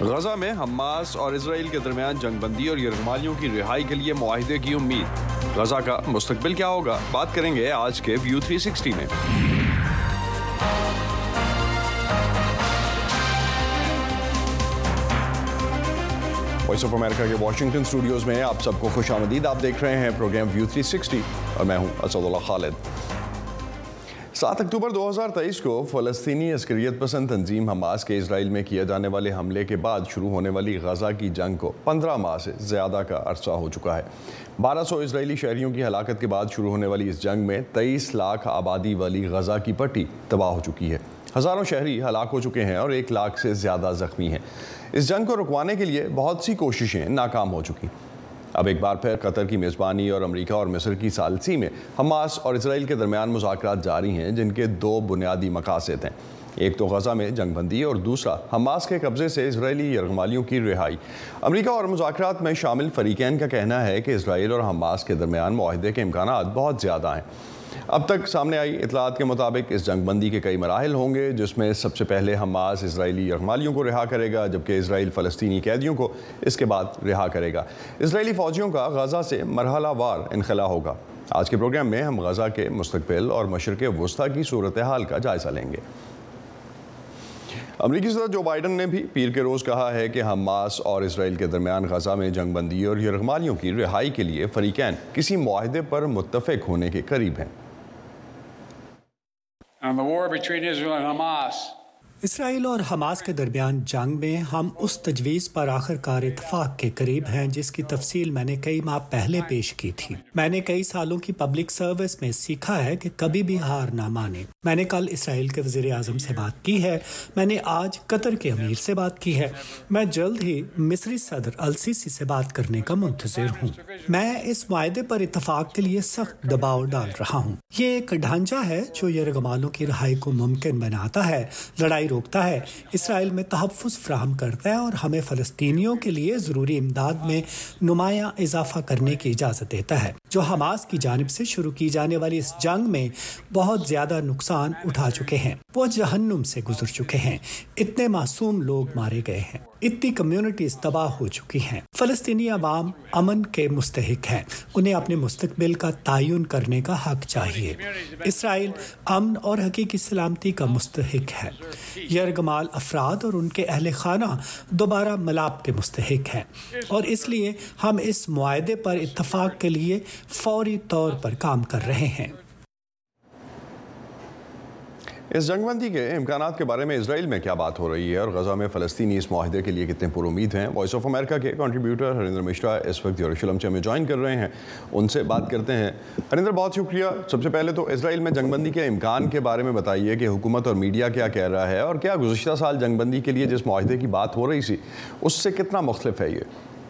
غزہ میں حماس اور اسرائیل کے درمیان جنگ بندی اور یرغمالیوں کی رہائی کے لیے معاہدے کی امید۔ غزہ کا مستقبل کیا ہوگا، بات کریں گے آج کے ویو 360 میں۔ وائس آف امریکہ کے واشنگٹن اسٹوڈیوز میں آپ سب کو خوش آمدید۔ آپ دیکھ رہے ہیں پروگرام ویو 360 اور میں ہوں اسد اللہ خالد۔ 7 اکتوبر 2023 کو فلسطینی عسکریت پسند تنظیم حماس کے اسرائیل میں کیے جانے والے حملے کے بعد شروع ہونے والی غزہ کی جنگ کو 15 ماہ سے زیادہ کا عرصہ ہو چکا ہے۔ 1200 اسرائیلی شہریوں کی ہلاکت کے بعد شروع ہونے والی اس جنگ میں 23 لاکھ آبادی والی غزہ کی پٹی تباہ ہو چکی ہے۔ ہزاروں شہری ہلاک ہو چکے ہیں اور 1 لاکھ سے زیادہ زخمی ہیں۔ اس جنگ کو رکوانے کے لیے بہت سی کوششیں ناکام ہو چکی۔ اب ایک بار پھر قطر کی میزبانی اور امریکہ اور مصر کی ثالثی میں حماس اور اسرائیل کے درمیان مذاکرات جاری ہیں، جن کے 2 بنیادی مقاصد ہیں۔ ایک تو غزہ میں جنگ بندی اور دوسرا حماس کے قبضے سے اسرائیلی یرغمالیوں کی رہائی۔ امریکہ اور مذاکرات میں شامل فریقین کا کہنا ہے کہ اسرائیل اور حماس کے درمیان معاہدے کے امکانات بہت زیادہ ہیں۔ اب تک سامنے آئی اطلاعات کے مطابق اس جنگ بندی کے کئی مراحل ہوں گے، جس میں سب سے پہلے حماس اسرائیلی یرغمالیوں کو رہا کرے گا، جبکہ اسرائیل فلسطینی قیدیوں کو اس کے بعد رہا کرے گا۔ اسرائیلی فوجیوں کا غزہ سے مرحلہ وار انخلا ہوگا۔ آج کے پروگرام میں ہم غزہ کے مستقبل اور مشرق وسطیٰ کی صورتحال کا جائزہ لیں گے۔ امریکی صدر جو بائیڈن نے بھی پیر کے روز کہا ہے کہ حماس اور اسرائیل کے درمیان غزہ میں جنگ بندی اور یرغمالیوں کی رہائی کے لیے فریقین کسی معاہدے پر متفق ہونے کے قریب ہیں۔ اسرائیل اور حماس کے درمیان جنگ میں ہم اس تجویز پر آخر کار اتفاق کے قریب ہیں جس کی تفصیل میں نے کئی ماہ پہلے پیش کی تھی۔ میں نے کئی سالوں کی پبلک سروس میں سیکھا ہے کہ کبھی بھی ہار نہ مانے۔ میں نے کل اسرائیل کے وزیر اعظم سے بات کی ہے، میں نے آج قطر کے امیر سے بات کی ہے، میں جلد ہی مصری صدر السیسی سے بات کرنے کا منتظر ہوں۔ میں اس معاہدے پر اتفاق کے لیے سخت دباؤ ڈال رہا ہوں۔ یہ ایک ڈھانچہ ہے جو یرغمالوں کی رہائی کو ممکن بناتا ہے، لڑائی روکتا ہے، اسرائیل میں تحفظ فراہم کرتا ہے اور ہمیں فلسطینیوں کے لیے ضروری امداد میں نمایاں اضافہ کرنے کی اجازت دیتا ہے، جو حماس کی جانب سے شروع کی جانے والی اس جنگ میں بہت زیادہ نقصان اٹھا چکے ہیں۔ وہ جہنم سے گزر چکے ہیں، اتنے معصوم لوگ مارے گئے ہیں، اتنی کمیونٹیز تباہ ہو چکی ہیں۔ فلسطینی عوام امن کے مستحق ہیں، انہیں اپنے مستقبل کا تعین کرنے کا حق چاہیے۔ اسرائیل امن اور حقیقی سلامتی کا مستحق ہے۔ یرغمال افراد اور ان کے اہل خانہ دوبارہ ملاپ کے مستحق ہیں، اور اس لیے ہم اس معاہدے پر اتفاق کے لیے فوری طور پر کام کر رہے ہیں۔ اس جنگ بندی کے امکانات کے بارے میں اسرائیل میں کیا بات ہو رہی ہے اور غزہ میں فلسطینی اس معاہدے کے لیے کتنے پر امید ہیں؟ وائس آف امریکہ کے کنٹریبیوٹر ہریندر مشرا اس وقت یروشلم سے ہمیں جوائن کر رہے ہیں، ان سے بات کرتے ہیں۔ ہریندر، بہت شکریہ۔ سب سے پہلے تو اسرائیل میں جنگ بندی کے امکان کے بارے میں بتائیے کہ حکومت اور میڈیا کیا کہہ رہا ہے، اور کیا گزشتہ سال جنگ بندی کے لیے جس معاہدے کی بات ہو رہی تھی اس سے کتنا مختلف ہے یہ؟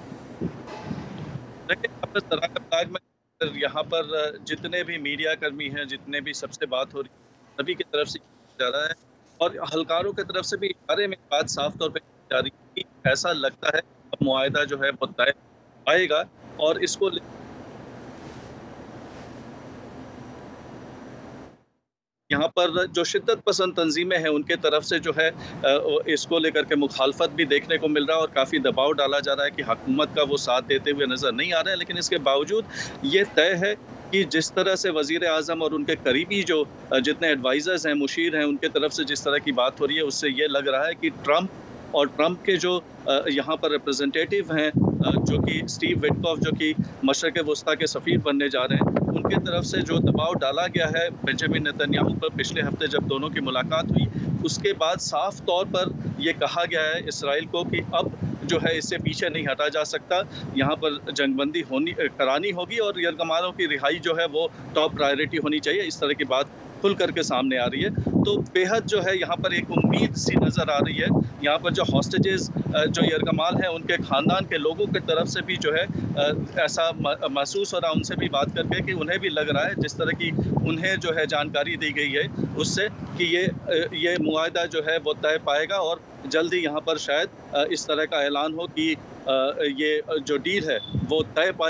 یہاں پر جتنے بھی میڈیا کرمی ہیں، جتنے بھی سب سے بات ہو رہی ہے، سبھی کی طرف سے جا رہا ہے، اور ہلکاروں کی طرف سے بھی اشارے میں بات صاف طور پہ جا رہی ہے کہ ایسا لگتا ہے اب معاہدہ جو ہے وہ طے آئے گا، اور اس کو یہاں پر جو شدت پسند تنظیمیں ہیں ان کے طرف سے جو ہے اس کو لے کر کے مخالفت بھی دیکھنے کو مل رہا ہے، اور کافی دباؤ ڈالا جا رہا ہے کہ حکومت کا وہ ساتھ دیتے ہوئے نظر نہیں آ رہا ہے۔ لیکن اس کے باوجود یہ طے ہے کہ جس طرح سے وزیر اعظم اور ان کے قریبی جو جتنے ایڈوائزرز ہیں، مشیر ہیں، ان کے طرف سے جس طرح کی بات ہو رہی ہے، اس سے یہ لگ رہا ہے کہ ٹرمپ کے جو یہاں پر ریپرزنٹیٹیو ہیں، جو کہ اسٹیو وٹکوف، جو کہ مشرق وسطیٰ کے سفیر بننے جا رہے ہیں، ان کی طرف سے جو دباؤ ڈالا گیا ہے بنجامن نیتن یاہو پر پچھلے ہفتے جب دونوں کی ملاقات ہوئی، اس کے بعد صاف طور پر یہ کہا گیا ہے اسرائیل کو کہ اب جو ہے اس سے پیچھے نہیں ہٹا جا سکتا، یہاں پر جنگ بندی کرانی ہوگی اور یرغمالوں کی رہائی جو ہے وہ ٹاپ پرائرٹی ہونی چاہیے۔ اس طرح کی بات کھل کر کے سامنے آ رہی ہے، تو بے حد جو ہے یہاں پر ایک امید سی نظر آ رہی ہے۔ یہاں پر جو ہاسٹیجز جو یرغمال ہیں ان کے خاندان کے لوگوں کی طرف سے بھی جو ہے ایسا محسوس ہو رہا، ان سے بھی بات کر کے کہ انہیں بھی لگ رہا ہے جس طرح کی انہیں جو ہے جانکاری دی گئی ہے اس سے کہ یہ معاہدہ جو ہے وہ طے پائے گا، اور جلد ہی یہاں پر شاید اس طرح کا اعلان ہو کہ یہ جو ڈیل ہے وہ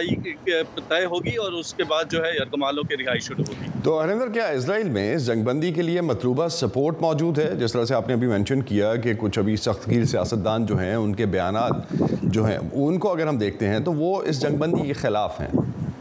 طے ہوگی اور اس کے بعد جو ہے یرغمالوں کی رہائی شروع ہوگی۔ تو ہریندر، کیا اسرائیل میں جنگ بندی کے لیے مطلوبہ سپورٹ موجود ہے؟ جس طرح سے آپ نے ابھی مینشن کیا کہ کچھ ابھی سخت گیر سیاستدان جو ہیں ان کے بیانات جو ہیں ان کو اگر ہم دیکھتے ہیں تو وہ اس جنگ بندی کے خلاف ہیں۔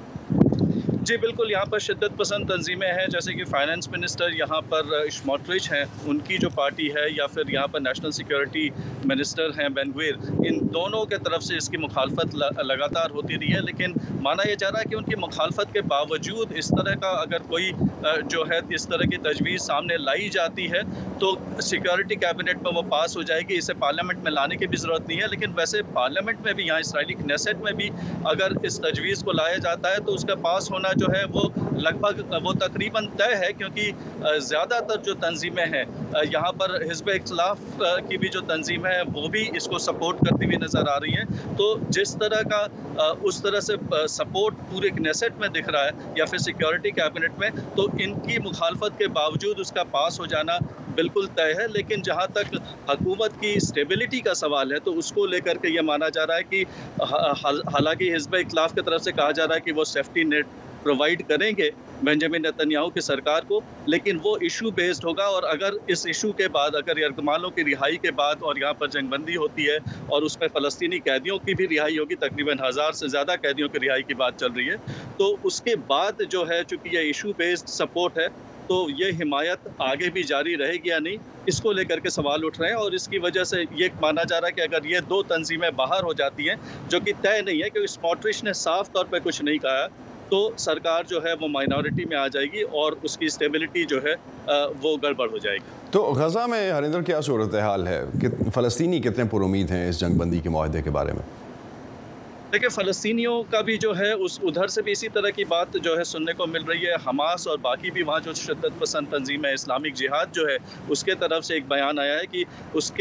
جی بالکل، یہاں پر شدت پسند تنظیمیں ہیں، جیسے کہ فائنانس منسٹر یہاں پر اسموٹرچ ہیں، ان کی جو پارٹی ہے، یا پھر یہاں پر نیشنل سیکیورٹی منسٹر ہیں بین گویر، ان دونوں کے طرف سے اس کی مخالفت لگاتار ہوتی رہی ہے، لیکن مانا یہ جا رہا ہے کہ ان کی مخالفت کے باوجود اس طرح کا اگر کوئی جو ہے اس طرح کی تجویز سامنے لائی جاتی ہے تو سیکیورٹی کیبنٹ میں وہ پاس ہو جائے گی، اسے پارلیمنٹ میں لانے کی بھی ضرورت نہیں ہے۔ لیکن ویسے پارلیمنٹ میں بھی، یہاں اسرائیلی کنیسٹ میں بھی اگر اس تجویز کو لایا جاتا ہے تو اس کا پاس ہونا جو ہے وہ لگ بھگ وہ تقریباً طے ہے، کیونکہ زیادہ تر جو تنظیمیں ہیں یہاں پر حزب اختلاف کی بھی جو تنظیمیں ہیں وہ بھی اس کو سپورٹ کرتی ہوئی نظر آ رہی ہیں۔ تو جس طرح کا اس طرح سے سپورٹ پورے کنیسٹ میں دکھ رہا ہے یا پھر سیکیورٹی کیبنٹ میں، تو ان کی مخالفت کے باوجود اس کا پاس ہو جانا بالکل طے ہے۔ لیکن جہاں تک حکومت کی اسٹیبلٹی کا سوال ہے تو اس کو لے کر کے یہ مانا جا رہا ہے کہ حالانکہ حزب اختلاف کی طرف سے کہا جا رہا ہے کہ وہ سیفٹی نیٹ پرووائڈ کریں گے بنجامن نیتنیاہو کی سرکار کو، لیکن وہ ایشو بیسڈ ہوگا، اور اگر اس ایشو کے بعد اگر یرغمالوں کی رہائی کے بعد اور یہاں پر جنگ بندی ہوتی ہے اور اس میں فلسطینی قیدیوں کی بھی رہائی ہوگی، تقریباً 1000 سے زیادہ قیدیوں کی رہائی کی بات چل رہی ہے، تو اس کے بعد جو ہے چونکہ یہ ایشو بیسڈ سپورٹ ہے تو یہ حمایت آگے بھی جاری رہے گی یا نہیں، اس کو لے کر کے سوال اٹھ رہے ہیں۔ اور اس کی وجہ سے یہ مانا جا رہا ہے کہ اگر یہ دو تنظیمیں باہر ہو جاتی ہیں، جو کہ طے نہیں ہے، کہ اسموٹرچ نے صاف طور پہ کچھ نہیں کہا، تو سرکار جو ہے وہ مائنورٹی میں آ جائے گی اور اس کی اسٹیبلٹی جو ہے وہ گڑبڑ ہو جائے گی۔ تو غزہ میں ہریندر کیا صورتحال ہے؟ فلسطینی کتنے پر امید ہیں اس جنگ بندی کے معاہدے کے بارے میں؟ دیکھیں، فلسطینیوں کا بھی جو ہے ادھر سے بھی اسی طرح کی بات جو ہے سننے کو مل رہی ہے۔ حماس اور باقی بھی وہاں جو شدت پسند تنظیم ہے اسلامک جہاد جو ہے، اس کے طرف سے ایک بیان آیا ہے کہ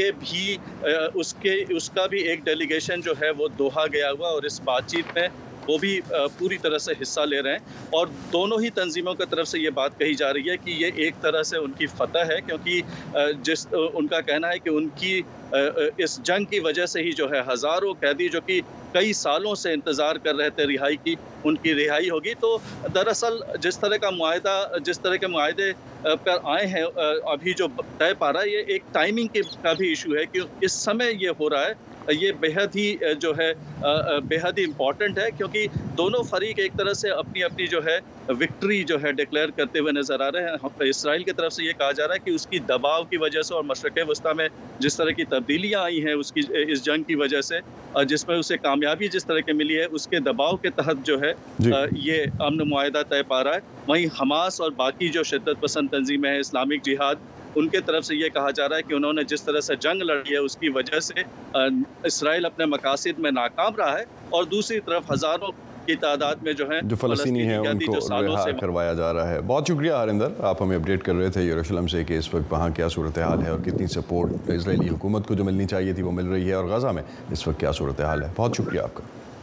اس کا بھی ایک ڈیلیگیشن جو ہے وہ دوحہ گیا ہوا، اور اس بات چیت میں وہ بھی پوری طرح سے حصہ لے رہے ہیں، اور دونوں ہی تنظیموں کی طرف سے یہ بات کہی جا رہی ہے کہ یہ ایک طرح سے ان کی فتح ہے، کیونکہ ان کا کہنا ہے کہ ان کی اس جنگ کی وجہ سے ہی جو ہے ہزاروں قیدی جو کہ کئی سالوں سے انتظار کر رہے تھے رہائی کی، ان کی رہائی ہوگی۔ تو دراصل جس طرح کے معاہدے پر آئے ہیں ابھی جو طے پا رہا ہے، یہ ایک ٹائمنگ کا بھی ایشو ہے کہ اس سمے یہ ہو رہا ہے، یہ بےحد ہی امپورٹنٹ ہے، کیونکہ دونوں فریق ایک طرح سے اپنی اپنی جو ہے وکٹری جو ہے ڈکلیئر کرتے ہوئے نظر آ رہے ہیں۔ اسرائیل کی طرف سے یہ کہا جا رہا ہے کہ اس کی دباؤ کی وجہ سے اور مشرق وسطیٰ میں جس طرح کی تبدیلیاں آئی ہیں اس جنگ کی وجہ سے، جس میں اسے کامیابی جس طرح کی ملی ہے، اس کے دباؤ کے تحت جو ہے یہ امن معاہدہ طے پا رہا ہے۔ وہیں حماس اور باقی جو شدت پسند تنظیمیں ہیں اسلامک جہاد، ان کے طرف سے یہ کہا جا رہا ہے کہ انہوں نے جس طرح سے جنگ لڑی ہے اس کی وجہ سے اسرائیل اپنے مقاصد میں ناکام رہا ہے، اور دوسری طرف ہزاروں کی تعداد میں جو ہے جو فلسطینی ہیں ان کو رہا کروایا جا رہا ہے۔ بہت شکریہ ہریندر، آپ ہمیں اپڈیٹ کر رہے تھے یروشلم سے کہ اس وقت وہاں کیا صورتحال ہے اور کتنی سپورٹ اسرائیلی حکومت کو جو ملنی چاہیے تھی وہ مل رہی ہے، اور غزہ میں اس وقت کیا صورتحال ہے۔ بہت شکریہ آپ کا۔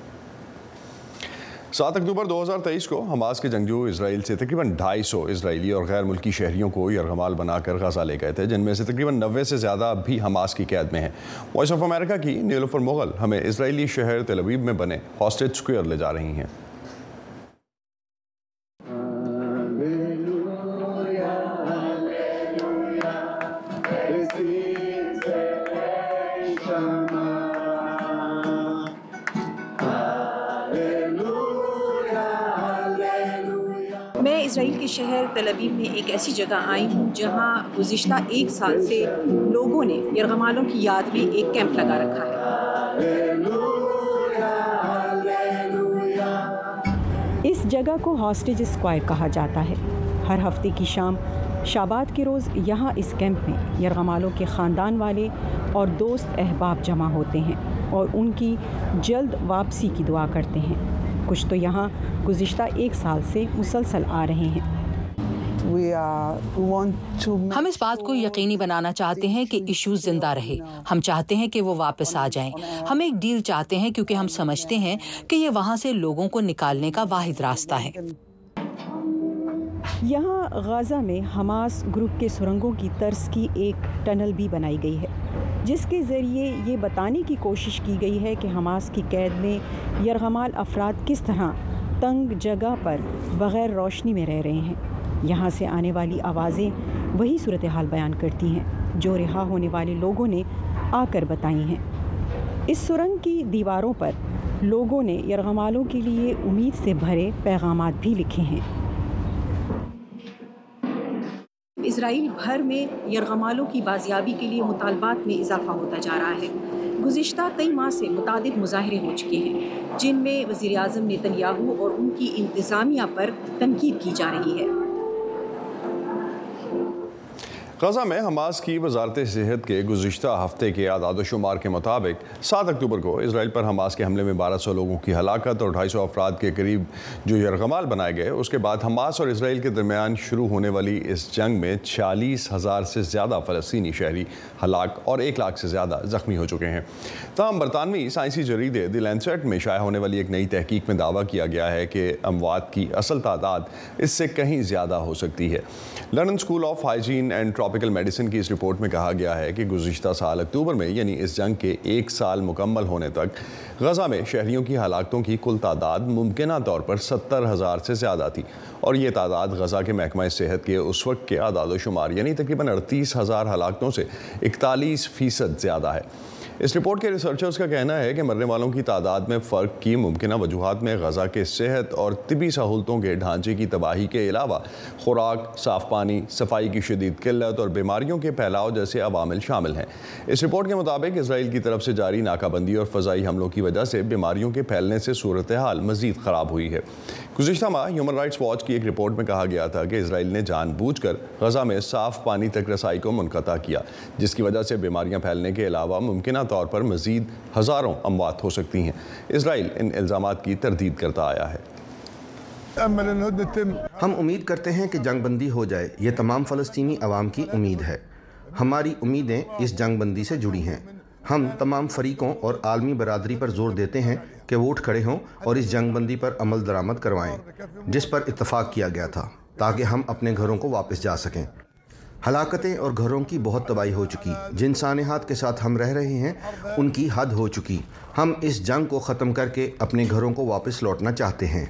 7 اکتوبر 2023 کو حماس کے جنگجو اسرائیل سے تقریباً 250 اسرائیلی اور غیر ملکی شہریوں کو یرغمال بنا کر غزہ لے گئے تھے، جن میں سے تقریباً 90 سے زیادہ اب بھی حماس کی قید میں ہیں۔ وائس آف امریکہ کی نیلوفر مغل ہمیں اسرائیلی شہر تل ابیب میں بنے ہاسٹیج اسکوئر لے جا رہی ہیں۔ میں اسرائیل کے شہر تل ابیب میں ایک ایسی جگہ آئی ہوں جہاں گزشتہ 1 سال سے لوگوں نے یرغمالوں کی یاد میں ایک کیمپ لگا رکھا ہے۔ اس جگہ کو ہاسٹیج اسکوائر کہا جاتا ہے۔ ہر ہفتے کی شام شابات کے روز یہاں اس کیمپ میں یرغمالوں کے خاندان والے اور دوست احباب جمع ہوتے ہیں اور ان کی جلد واپسی کی دعا کرتے ہیں۔ کچھ تو یہاں گزشتہ 1 سال سے مسلسل آ رہے ہیں۔ ہم اس بات کو یقینی بنانا چاہتے ہیں کہ ایشوز زندہ رہے۔ ہم چاہتے ہیں کہ وہ واپس آ جائیں۔ ہم ایک ڈیل چاہتے ہیں کیونکہ ہم سمجھتے ہیں کہ یہ وہاں سے لوگوں کو نکالنے کا واحد راستہ ہے۔ یہاں غزہ میں حماس گروپ کے سرنگوں کی طرز کی ایک ٹنل بھی بنائی گئی ہے۔ جس کے ذریعے یہ بتانے کی کوشش کی گئی ہے کہ حماس کی قید میں یرغمال افراد کس طرح تنگ جگہ پر بغیر روشنی میں رہ رہے ہیں۔ یہاں سے آنے والی آوازیں وہی صورتحال بیان کرتی ہیں جو رہا ہونے والے لوگوں نے آ کر بتائی ہیں۔ اس سرنگ کی دیواروں پر لوگوں نے یرغمالوں کے لیے امید سے بھرے پیغامات بھی لکھے ہیں۔ اسرائیل بھر میں یرغمالوں کی بازیابی کے لیے مطالبات میں اضافہ ہوتا جا رہا ہے۔ گزشتہ کئی ماہ سے متعدد مظاہرے ہو چکے ہیں جن میں وزیر اعظم نیتن یاہو اور ان کی انتظامیہ پر تنقید کی جا رہی ہے۔ غزہ میں حماس کی وزارت صحت کے گزشتہ ہفتے کے اعداد و شمار کے مطابق 7 اکتوبر کو اسرائیل پر حماس کے حملے میں 1200 لوگوں کی ہلاکت اور 250 افراد کے قریب جو یرغمال بنائے گئے۔ اس کے بعد حماس اور اسرائیل کے درمیان شروع ہونے والی اس جنگ میں 46,000 سے زیادہ فلسطینی شہری ہلاک اور 1 لاکھ سے زیادہ زخمی ہو چکے ہیں۔ تاہم برطانوی سائنسی جریدے دی لینسیٹ میں شائع ہونے والی ایک نئی تحقیق میں دعویٰ کیا گیا ہے کہ اموات کی اصل تعداد اس سے کہیں زیادہ ہو سکتی ہے۔ لندن اسکول آف ہائیجین اینڈ ٹراپیکل میڈیسن کی اس رپورٹ میں کہا گیا ہے کہ گزشتہ سال اکتوبر میں یعنی اس جنگ کے 1 سال مکمل ہونے تک غزہ میں شہریوں کی ہلاکتوں کی کل تعداد ممکنہ طور پر 70,000 سے زیادہ تھی، اور یہ تعداد غزہ کے محکمہ صحت کے اس وقت کے اعداد و شمار یعنی تقریباً 38,000 ہلاکتوں سے 41% زیادہ ہے۔ اس رپورٹ کے ریسرچرز کا کہنا ہے کہ مرنے والوں کی تعداد میں فرق کی ممکنہ وجوہات میں غزہ کے صحت اور طبی سہولتوں کے ڈھانچے کی تباہی کے علاوہ خوراک، صاف پانی، صفائی کی شدید قلت اور بیماریوں کے پھیلاؤ جیسے عوامل شامل ہیں۔ اس رپورٹ کے مطابق اسرائیل کی طرف سے جاری ناکہ بندی اور فضائی حملوں کی وجہ سے بیماریوں کے پھیلنے سے صورتحال مزید خراب ہوئی ہے۔ گزشتہ ماہ ہیومن رائٹس واچ کی ایک رپورٹ میں کہا گیا تھا کہ اسرائیل نے جان بوجھ کر غزہ میں صاف پانی تک رسائی کو منقطع کیا، جس کی وجہ سے بیماریاں پھیلنے کے علاوہ ممکنہ طور پر مزید ہزاروں اموات ہو سکتی ہیں۔ اسرائیل ان الزامات کی تردید کرتا آیا ہے۔ ہم امید کرتے ہیں کہ جنگ بندی ہو جائے، یہ تمام فلسطینی عوام کی امید ہے۔ ہماری امیدیں اس جنگ بندی سے جڑی ہیں۔ ہم تمام فریقوں اور عالمی برادری پر زور دیتے ہیں کہ وہ اٹھ کھڑے ہوں اور اس جنگ بندی پر عمل درآمد کروائیں جس پر اتفاق کیا گیا تھا، تاکہ ہم اپنے گھروں کو واپس جا سکیں۔ ہلاکتیں اور گھروں کی بہت تباہی ہو چکی، جن سانحات کے ساتھ ہم رہ رہے ہیں ان کی حد ہو چکی۔ ہم اس جنگ کو ختم کر کے اپنے گھروں کو واپس لوٹنا چاہتے ہیں۔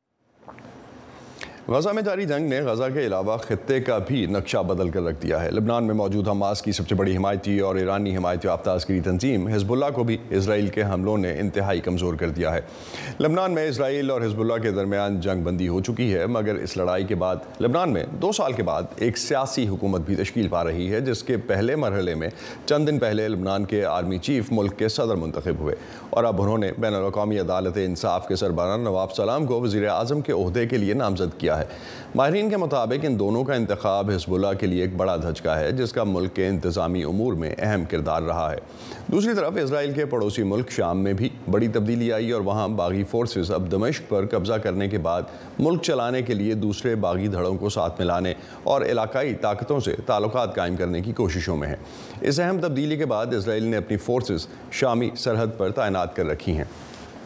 غزہ میں جاری جنگ نے غزہ کے علاوہ خطے کا بھی نقشہ بدل کر رکھ دیا ہے۔ لبنان میں موجود حماس کی سب سے بڑی حمایتی اور ایرانی حمایت یافتہ عسکری تنظیم حزب اللہ کو بھی اسرائیل کے حملوں نے انتہائی کمزور کر دیا ہے۔ لبنان میں اسرائیل اور حزب اللہ کے درمیان جنگ بندی ہو چکی ہے، مگر اس لڑائی کے بعد لبنان میں 2 سال کے بعد ایک سیاسی حکومت بھی تشکیل پا رہی ہے، جس کے پہلے مرحلے میں چند دن پہلے لبنان کے آرمی چیف ملک کے صدر منتخب ہوئے، اور اب انہوں نے بین الاقوامی عدالت انصاف کے سربراہ نواب سلام کو وزیر اعظم کے عہدے کے لیے نامزد کیا ہے۔ ماہرین کے مطابق ان دونوں کا انتخاب حزب اللہ کے لیے ایک بڑا دھچکا ہے، جس کا ملک کے انتظامی امور میں اہم کردار رہا ہے۔ دوسری طرف اسرائیل کے پڑوسی ملک شام میں بھی بڑی تبدیلی آئی، اور وہاں باغی فورسز اب دمشق پر قبضہ کرنے کے بعد ملک چلانے کے لیے دوسرے باغی دھڑوں کو ساتھ ملانے اور علاقائی طاقتوں سے تعلقات قائم کرنے کی کوششوں میں ہیں۔ اس اہم تبدیلی کے بعد اسرائیل نے اپنی فورسز شامی سرحد پر تعینات کر رکھی ہیں۔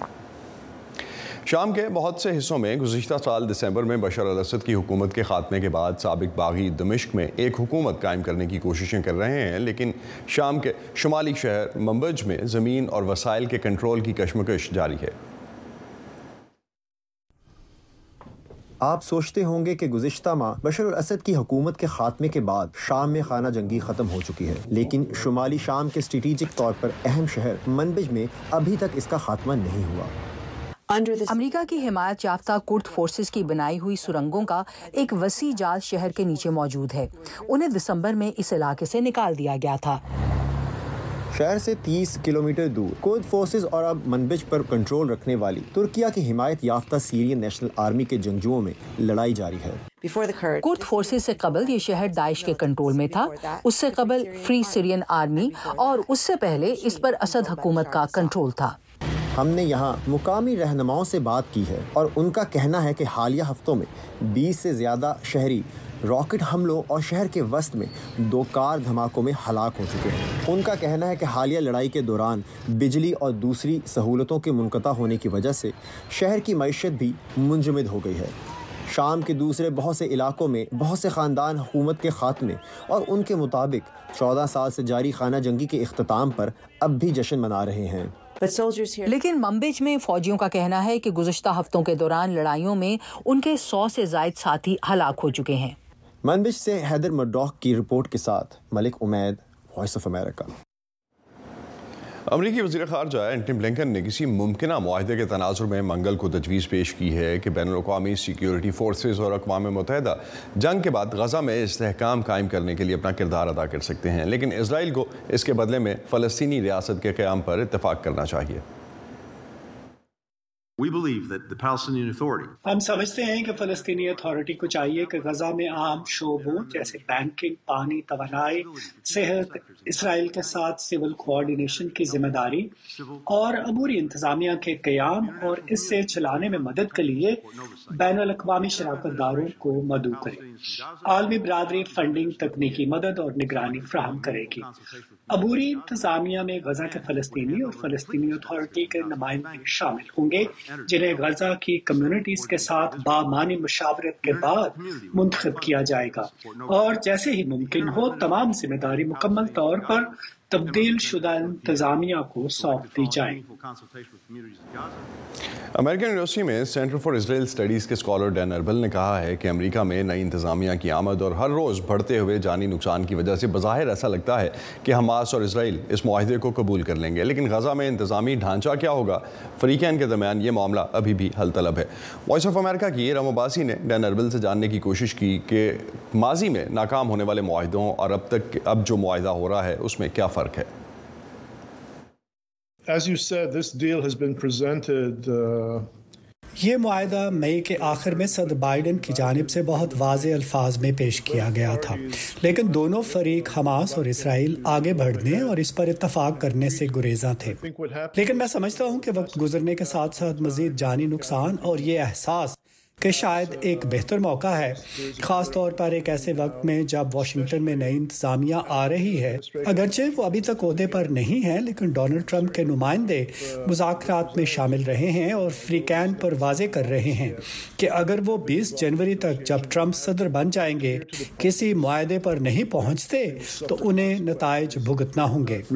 شام کے بہت سے حصوں میں گزشتہ سال دسمبر میں بشار الاسد کی حکومت کے خاتمے کے بعد سابق باغی دمشق میں ایک حکومت قائم کرنے کی کوششیں کر رہے ہیں، لیکن شام کے شمالی شہر منبج میں زمین اور وسائل کے کنٹرول کی کشمکش جاری ہے۔ آپ سوچتے ہوں گے کہ گزشتہ ماہ بشار الاسد کی حکومت کے خاتمے کے بعد شام میں خانہ جنگی ختم ہو چکی ہے، لیکن شمالی شام کے اسٹریٹجک طور پر اہم شہر منبج میں ابھی تک اس کا خاتمہ نہیں ہوا۔ امریکہ کی حمایت یافتہ کرد فورسز کی بنائی ہوئی سرنگوں کا ایک وسیع جال شہر کے نیچے موجود ہے۔ انہیں دسمبر میں اس علاقے سے نکال دیا گیا تھا۔ شہر سے 30 کلومیٹر دور کرد فورسز اور اب منبج پر کنٹرول رکھنے والی ترکیہ کی حمایت یافتہ سیرین نیشنل آرمی کے جنگجوؤں میں لڑائی جاری ہے۔ کرد فورسز سے قبل یہ شہر داعش کے کنٹرول میں تھا، اس سے قبل فری سیرین آرمی، اور اس سے پہلے اس پر اسد حکومت کا کنٹرول تھا۔ ہم نے یہاں مقامی رہنماؤں سے بات کی ہے، اور ان کا کہنا ہے کہ حالیہ ہفتوں میں 20 سے زیادہ شہری راکٹ حملوں اور شہر کے وسط میں 2 کار دھماکوں میں ہلاک ہو چکے ہیں۔ ان کا کہنا ہے کہ حالیہ لڑائی کے دوران بجلی اور دوسری سہولتوں کے منقطع ہونے کی وجہ سے شہر کی معیشت بھی منجمد ہو گئی ہے۔ شام کے دوسرے بہت سے علاقوں میں بہت سے خاندان حکومت کے خاتمے اور ان کے مطابق 14 سال سے جاری خانہ جنگی کے اختتام پر اب بھی جشن منا رہے ہیں. لیکن منبج میں فوجیوں کا کہنا ہے کہ گزشتہ ہفتوں کے دوران لڑائیوں میں ان کے 100 سے زائد ساتھی ہلاک ہو چکے ہیں. منبج سے حیدر مرڈوک کی رپورٹ کے ساتھ ملک امید، وائس آف امریکہ. امریکی وزیر خارجہ اینٹنی بلنکن نے کسی ممکنہ معاہدے کے تناظر میں منگل کو تجویز پیش کی ہے کہ بین الاقوامی سیکیورٹی فورسز اور اقوام متحدہ جنگ کے بعد غزہ میں استحکام قائم کرنے کے لیے اپنا کردار ادا کر سکتے ہیں، لیکن اسرائیل کو اس کے بدلے میں فلسطینی ریاست کے قیام پر اتفاق کرنا چاہیے. ہم سمجھتے ہیں کہ فلسطینی اتھارٹی کو چاہیے کہ غزہ میں عام شعبوں جیسے بینکنگ، پانی، توانائی، صحت، اسرائیل کے ساتھ سول کوآرڈینیشن کی ذمہ داری اور عبوری انتظامیہ کے قیام اور اس سے چلانے میں مدد کے لیے بین الاقوامی شراکت داروں کو مدعو کرے. عالمی برادری فنڈنگ، تکنیکی مدد اور نگرانی فراہم کرے گی. عبوری انتظامیہ میں غزہ کے فلسطینی اور فلسطینی اتھارٹی کے نمائندے شامل ہوں گے جنہیں غزہ کی کمیونٹیز کے ساتھ بامعنی مشاورت کے بعد منتخب کیا جائے گا، اور جیسے ہی ممکن ہو تمام ذمہ داری مکمل طور پر تبدیل شدہ انتظامیہ کو سونپ دی جائے. امریکن یونیورسٹی میں سینٹر فار اسرائیل اسٹڈیز کے اسکالر ڈین اربل نے کہا ہے کہ امریکہ میں نئی انتظامیہ کی آمد اور ہر روز بڑھتے ہوئے جانی نقصان کی وجہ سے بظاہر ایسا لگتا ہے کہ حماس اور اسرائیل اس معاہدے کو قبول کر لیں گے، لیکن غزہ میں انتظامی ڈھانچہ کیا ہوگا؟ فریقین کے درمیان یہ معاملہ ابھی بھی حل طلب ہے. وائس آف امریکہ کی رم عباسی نے ڈین اربل سے جاننے کی کوشش کی کہ ماضی میں ناکام ہونے والے معاہدوں اور اب جو معاہدہ ہو رہا ہے اس میں کیا فرق ہے. As you said, this deal has been presented یہ معاہدہ مئی کے آخر میں صدر بائیڈن کی جانب سے بہت واضح الفاظ میں پیش کیا گیا تھا، لیکن دونوں فریق حماس اور اسرائیل آگے بڑھنے اور اس پر اتفاق کرنے سے گریزاں تھے. لیکن میں سمجھتا ہوں کہ وقت گزرنے کے ساتھ ساتھ مزید جانی نقصان اور یہ احساس کہ شاید ایک بہتر موقع ہے، خاص طور پر ایک ایسے وقت میں جب واشنگٹن میں نئی انتظامیہ آ رہی ہے. اگرچہ وہ ابھی تک عہدے پر نہیں ہیں، لیکن ڈونلڈ ٹرمپ کے نمائندے مذاکرات میں شامل رہے ہیں اور فریقین پر واضح کر رہے ہیں کہ اگر وہ 20 جنوری تک جب ٹرمپ صدر بن جائیں گے کسی معاہدے پر نہیں پہنچتے تو انہیں نتائج بھگتنا ہوں گے.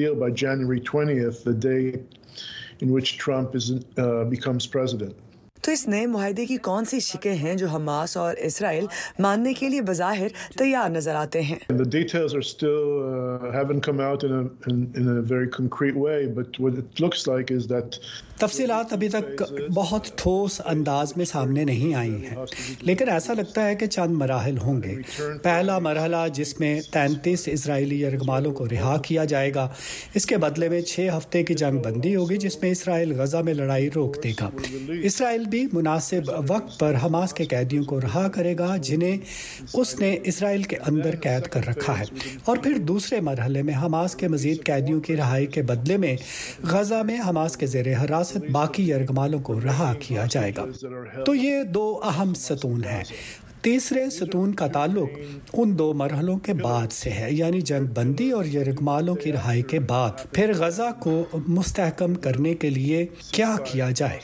تو اس نئے معاہدے کی کون سی شقیں ہیں جو حماس اور اسرائیل ماننے کے لیے بظاہر تیار نظر آتے ہیں؟ The details are still haven't come out in a very concrete way, but what it looks like is that تفصیلات ابھی تک بہت ٹھوس انداز میں سامنے نہیں آئی ہیں، لیکن ایسا لگتا ہے کہ چند مراحل ہوں گے. پہلا مرحلہ جس میں 33 اسرائیلی یرغمالوں کو رہا کیا جائے گا، اس کے بدلے میں 6 ہفتے کی جنگ بندی ہوگی جس میں اسرائیل غزہ میں لڑائی روک دے گا. اسرائیل بھی مناسب وقت پر حماس کے قیدیوں کو رہا کرے گا جنہیں اس نے اسرائیل کے اندر قید کر رکھا ہے، اور پھر دوسرے مرحلے میں حماس کے مزید قیدیوں کی رہائی کے بدلے میں غزہ میں حماس کے زیر حراست باقی یرغمالوں کو رہا کیا جائے گا. تو یہ 2 اہم ستون ہیں. تیسرے ستون کا تعلق ان 2 مرحلوں کے بعد سے ہے، یعنی جنگ بندی اور یرغمالوں کی رہائی کے بعد پھر غزہ کو مستحکم کرنے کے لیے کیا کیا جائے.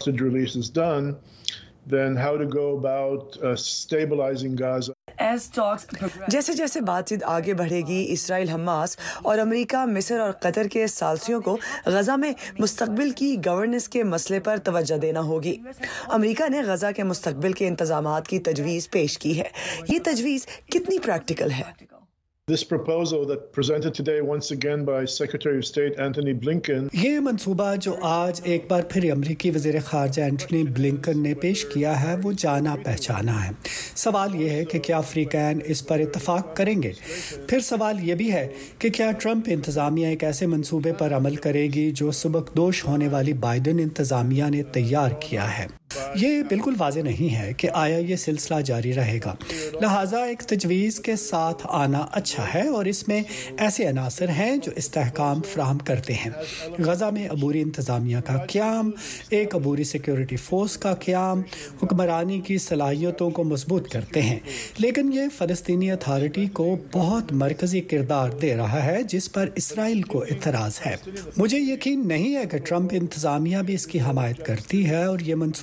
Then how to go about stabilizing Gaza. جیسے جیسے بات چیت آگے بڑھے گی، اسرائیل، حماس اور امریکہ، مصر اور قطر کے ثالثیوں کو غزہ میں مستقبل کی گورننس کے مسئلے پر توجہ دینا ہوگی. امریکہ نے غزہ کے مستقبل کے انتظامات کی تجویز پیش کی ہے. یہ تجویز کتنی پریکٹیکل ہے؟ This proposal that presented today once again by Secretary of State Antony Blinken. یہ منصوبہ جو آج ایک بار پھر امریکی وزیر خارجہ اینٹنی بلنکن نے پیش کیا ہے وہ جانا پہچانا ہے. سوال یہ ہے کہ کیا فریقین اس پر اتفاق کریں گے؟ پھر سوال یہ بھی ہے کہ کیا ٹرمپ انتظامیہ ایک ایسے منصوبے پر عمل کرے گی جو سبکدوش ہونے والی بائیڈن انتظامیہ نے تیار کیا ہے. یہ بالکل واضح نہیں ہے کہ آیا یہ سلسلہ جاری رہے گا، لہٰذا ایک تجویز کے ساتھ آنا اچھا ہے، اور اس میں ایسے عناصر ہیں جو استحکام فراہم کرتے ہیں. غزہ میں عبوری انتظامیہ کا قیام، ایک عبوری سیکیورٹی فورس کا قیام حکمرانی کی صلاحیتوں کو مضبوط کرتے ہیں، لیکن یہ فلسطینی اتھارٹی کو بہت مرکزی کردار دے رہا ہے جس پر اسرائیل کو اعتراض ہے. مجھے یقین نہیں ہے کہ ٹرمپ انتظامیہ بھی اس کی حمایت کرتی ہے، اور یہ منصوبہ فلسطین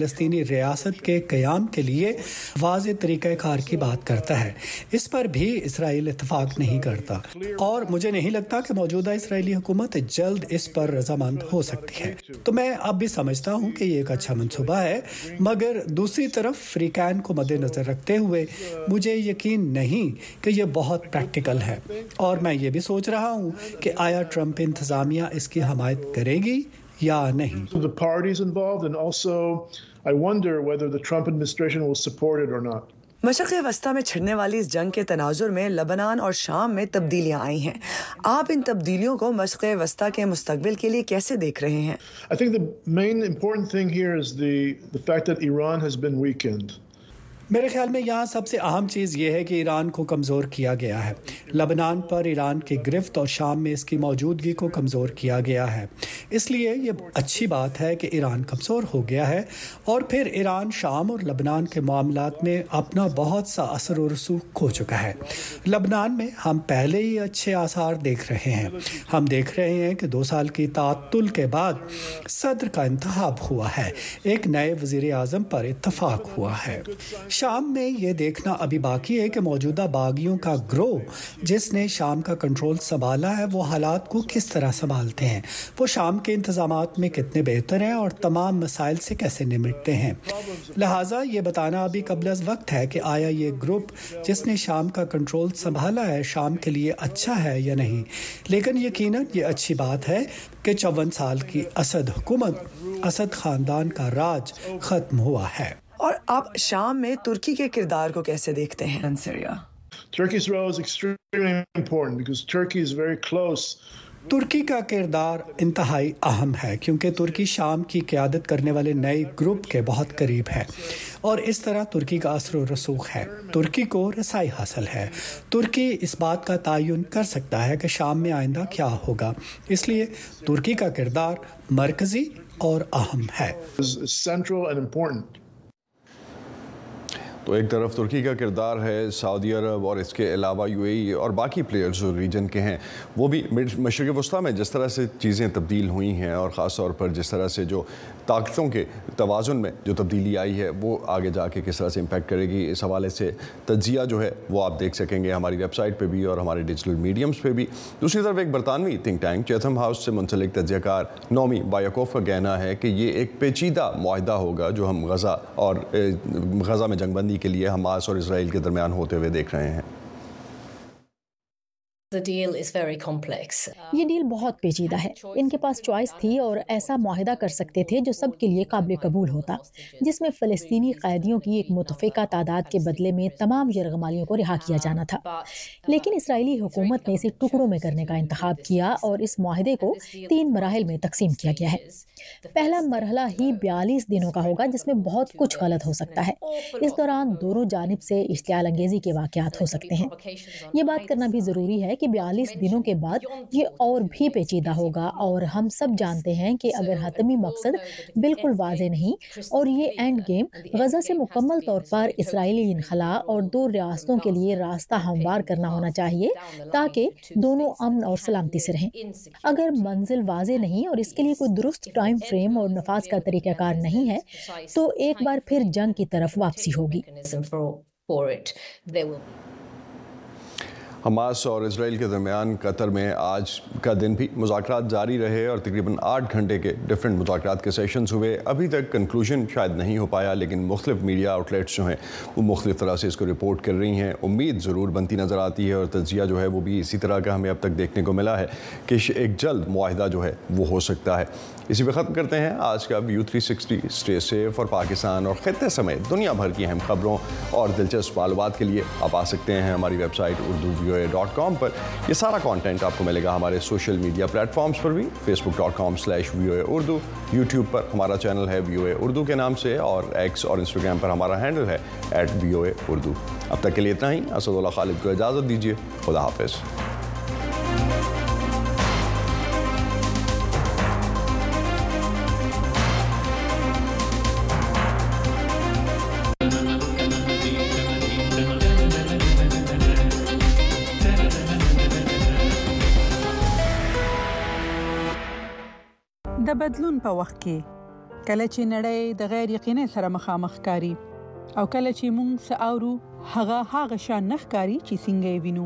फ़लस्तीनी रियासत के क़याम के लिए वाज़ेह तरीक़ा कार की बात करता है। इस पर भी इसराइल इत्तफ़ाक़ नहीं करता और मुझे नहीं लगता कि मौजूदा इसराइली हुकूमत जल्द इस पर रज़ामंद हो सकती है। तो मैं अब भी समझता हूँ कि ये एक अच्छा मंसूबा है, मगर दूसरी तरफ फ्रीकैन को मद्देनज़र रखते हुए मुझे यकीन नहीं कि ये बहुत प्रैक्टिकल है और मैं ये भी सोच रहा हूँ कि आया ट्रंप इंतज़ामिया इसकी हमायत करेगी या नहीं। The parties involved, and also I wonder whether the Trump administration will support it or not. मशरक़ वस्ता में छिड़ने वाली इस जंग के तनाजुर में लबनान और शाम में तब्दीलियां आई हैं। आप इन तब्दीलियों को मशरक़ वस्ता के मुस्तक़बिल के लिए कैसे देख रहे हैं? I think the main important thing here is the fact that Iran has been weakened. मेरे ख्याल में यहाँ सबसे अहम चीज़ ये है कि ईरान को कमज़ोर किया गया है। लबनान पर ईरान की गिरफ्त और शाम में इसकी मौजूदगी को कमज़ोर किया गया है। इसलिए ये अच्छी बात है कि ईरान कमज़ोर हो गया है और फिर ईरान शाम और लबनान के मामलात में अपना बहुत सा असर और रसूख खो चुका है। लबनान में हम पहले ही अच्छे आसार देख रहे हैं। हम देख रहे हैं कि 2 साल की तातुल के बाद सदर का इंतखाब हुआ है, एक नए वज़ीर आज़म पर इत्तफाक हुआ है। शाम में ये देखना अभी बाकी है कि मौजूदा बागियों का ग्रोह जिसने शाम का कंट्रोल संभाला है वो हालात को किस तरह संभालते हैं, वो शाम के इंतजामात में कितने बेहतर हैं और तमाम मसाइल से कैसे निपटते हैं। लिहाजा ये बताना अभी कबल वक्त है कि आया ये ग्रुप जिसने शाम का कंट्रोल संभाला है शाम के लिए अच्छा है या नहीं। लेकिन यकीनन ये अच्छी बात है कि 54 साल की असद हुकूमत, असद खानदान का राज खत्म हुआ है। और आप शाम में तुर्की के किरदार को कैसे देखते हैं? Turkey's role is extremely important because Turkey is very close. तुर्की का किरदार इंतहाई अहम है क्योंकि तुर्की शाम की क़यादत करने वाले नए ग्रुप के बहुत करीब है और इस तरह तुर्की का असर व रसूख है। तुर्की को रसाई हासिल है। तुर्की इस बात का तयन कर सकता है कि शाम में आइंदा क्या होगा, इसलिए तुर्की का किरदार मरकज़ी और अहम है। Central and important. तो एक तरफ तुर्की का किरदार है, सऊदी अरब और इसके अलावा यूएई और बाकी प्लेयर्स जो रीजन के हैं वो भी मशरिक़ वस्ता में जिस तरह से चीज़ें तब्दील हुई हैं और ख़ास तौर पर जिस तरह से जो ताकतों के तवाज़ुन में जो तब्दीली आई है वो आगे जाके किस तरह से इम्पैक्ट करेगी, इस हवाले से तज्ज़िया जो है वो आप देख सकेंगे हमारी वेबसाइट पर भी और हमारे डिजिटल मीडियम्स पर भी। दूसरी तरफ एक बरतानवी थिंक टैंक चैथम हाउस से मुंसलिक तज्ज़ियाकार नोमी बायाकोफ का कहना है कि ये एक पेचीदा मुआहदा होगा जो हम गज़ा में जंगबंदी के लिए हमास और इजराइल के दरमियान होते हुए देख रहे हैं। ये डील बहुत पेचीदा है। इनके पास चॉइस थी और ऐसा मुआहदा कर सकते थे जो सब के लिए काबिल कबूल होता, जिसमें फ़लस्तीनी कैदियों की एक मुतफ़िका तादाद के बदले में तमाम यरगमालियों को रिहा किया जाना था। लेकिन इसराइली हुकूमत ने इसे टुकड़ों में करने का इंतखाब किया और इस मुआहदे को 3 मराहिल में तकसीम किया गया है। पहला मरहला ही 42 दिनों का होगा जिसमें बहुत कुछ गलत हो सकता है। इस दौरान दोनों जानिब से इश्तियाल अंगेज़ी के वाक़यात हो सकते हैं। ये बात करना भी ज़रूरी है कि 42 दिनों के बाद ये और भी पेचीदा होगा और हम सब जानते हैं कि अगर हतमी मकसद बिल्कुल वाज़े नहीं और ये एंड गेम गज़ा से मुकम्मल तौर पर इसराइली इनखला और 2 रियासतों के लिए रास्ता हमवार करना होना चाहिए ताकि दोनों अमन और सलामती से रहें। अगर मंजिल वाज़े नहीं और इसके लिए कोई दुरुस्त टाइम फ्रेम और नफाज का तरीक़ाकार नहीं है तो एक बार फिर जंग की तरफ वापसी होगी। हमास और इजराइल के दरमियान कतर में आज का दिन भी मुज़ाकरात जारी रहे और तकरीबन 8 घंटे के डिफरेंट मुज़ाकरात के सेशंस हुए। अभी तक कंक्लूजन शायद नहीं हो पाया, लेकिन मुख्तलिफ मीडिया आउटलेट्स जो हैं वो मुख्तलिफ तरह से इसको रिपोर्ट कर रही हैं। उम्मीद ज़रूर बनती नज़र आती है और तज्ज़िया जो है वो भी इसी तरह का हमें अब तक देखने को मिला है कि एक जल्द मुआहदा जो है वो हो सकता है। इसी पे ख़त्म करते हैं आज का व्यू 360। स्टे सेफ और पाकिस्तान और खित्ते समेत दुनिया भर की अहम खबरों और दिलचस्प मालूमात के लिए आप आ सकते हैं हमारी वेबसाइट urdu.com पर। ये सारा कंटेंट आपको मिलेगा हमारे सोशल मीडिया प्लेटफॉर्म्स पर भी, facebook.com/voaurdu, यूट्यूब पर हमारा चैनल है VOA उर्दू के नाम से और एक्स और इंस्टाग्राम पर हमारा हैंडल है @VOA उर्दू। अब तक के लिए इतना ही। असदुल्लाह खालिद को इजाज़त दीजिए। खुदा हाफिज़। د بدلون په وخت کې کله چې نړۍ د غیر یقیني سره مخامخ کاری او کله چې موږ ساورو هغه شان نه ښکاری چې څنګه یې وینو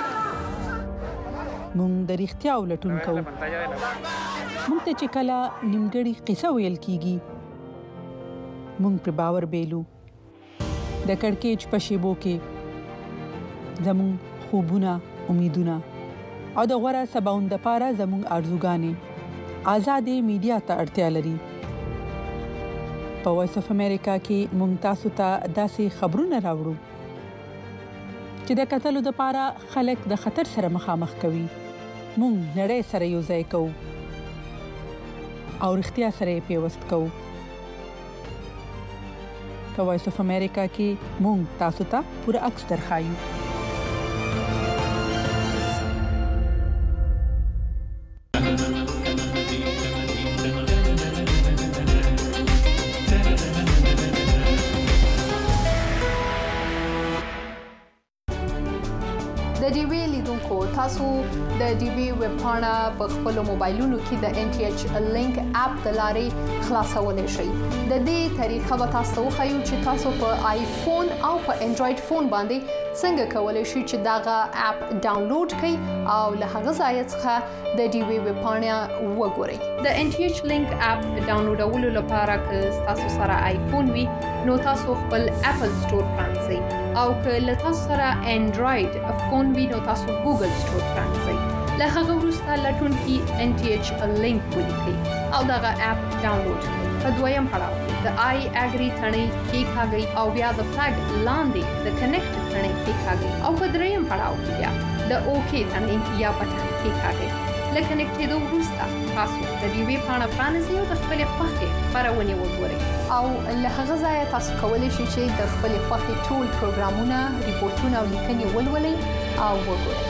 موږ د رښتیا ولټون کوو موږ ته چې کله نیمګړی قصه ویل کیږي موږ پر باور بیلو د کڑکېچ په شیبو کې زموږ خوبونه امیدونه او د غوړه سباوند لپاره زموږ ارزوګانې آزادې میډیا ته اړتیا لري په وایس اف امریکا کې موږ تاسو ته داسې خبرونه راوړو چې د قتلو لپاره خلک د خطر سره مخامخ کوي موږ نړۍ سره یو ځای کوو او رښتیا سره پیوست کوو په وایس اف امریکا کې موږ تاسو ته پوره عکس درخایو تاسو د ډي بي ویب پاڼه په خپل موبایلونو کې د NTH لینک اپ د لارې خلاصولای شئ د دې طریقه به تاسو خو چې تاسو په آیفون او په انډراید فون باندې څنګه کولای شئ چې داغه اپ ډاونلوډ کړئ او له هغه ځای څخه د ډي بي ویب پاڼه وګورئ د NTH لینک اپ ډاونلوډولو لپاره که تاسو سره آیفون وي نو تاسو خپل اپل سٹور پرانځئ او که له تاسو سره انډراید فون وي نو تاسو ګوګل سٹور پرانځئ له هغه وروسته لټون کې NTH لینک ولیکئ او دغه اپ ډاونلوډ کړئ په دویم پړاو د آی اګری ثنې کېکاږئ او بیا د فلګ لاندې د کنیکټ ثنې کېکاږئ او په دریم پړاو کې بیا د اوکې ثنې یا بټن کېکاږئ له کنیکټ کېدو وروسته تاسو د دې ویب پاڼه پرانیزئ او د خپلې خوښې خپرونې وګورئ او له هغه ځایه تاسو کولی شئ چې د خپلې خوښې ټول پروګرامونه ریپورتونه او لیکنې ولولئ او وګورئ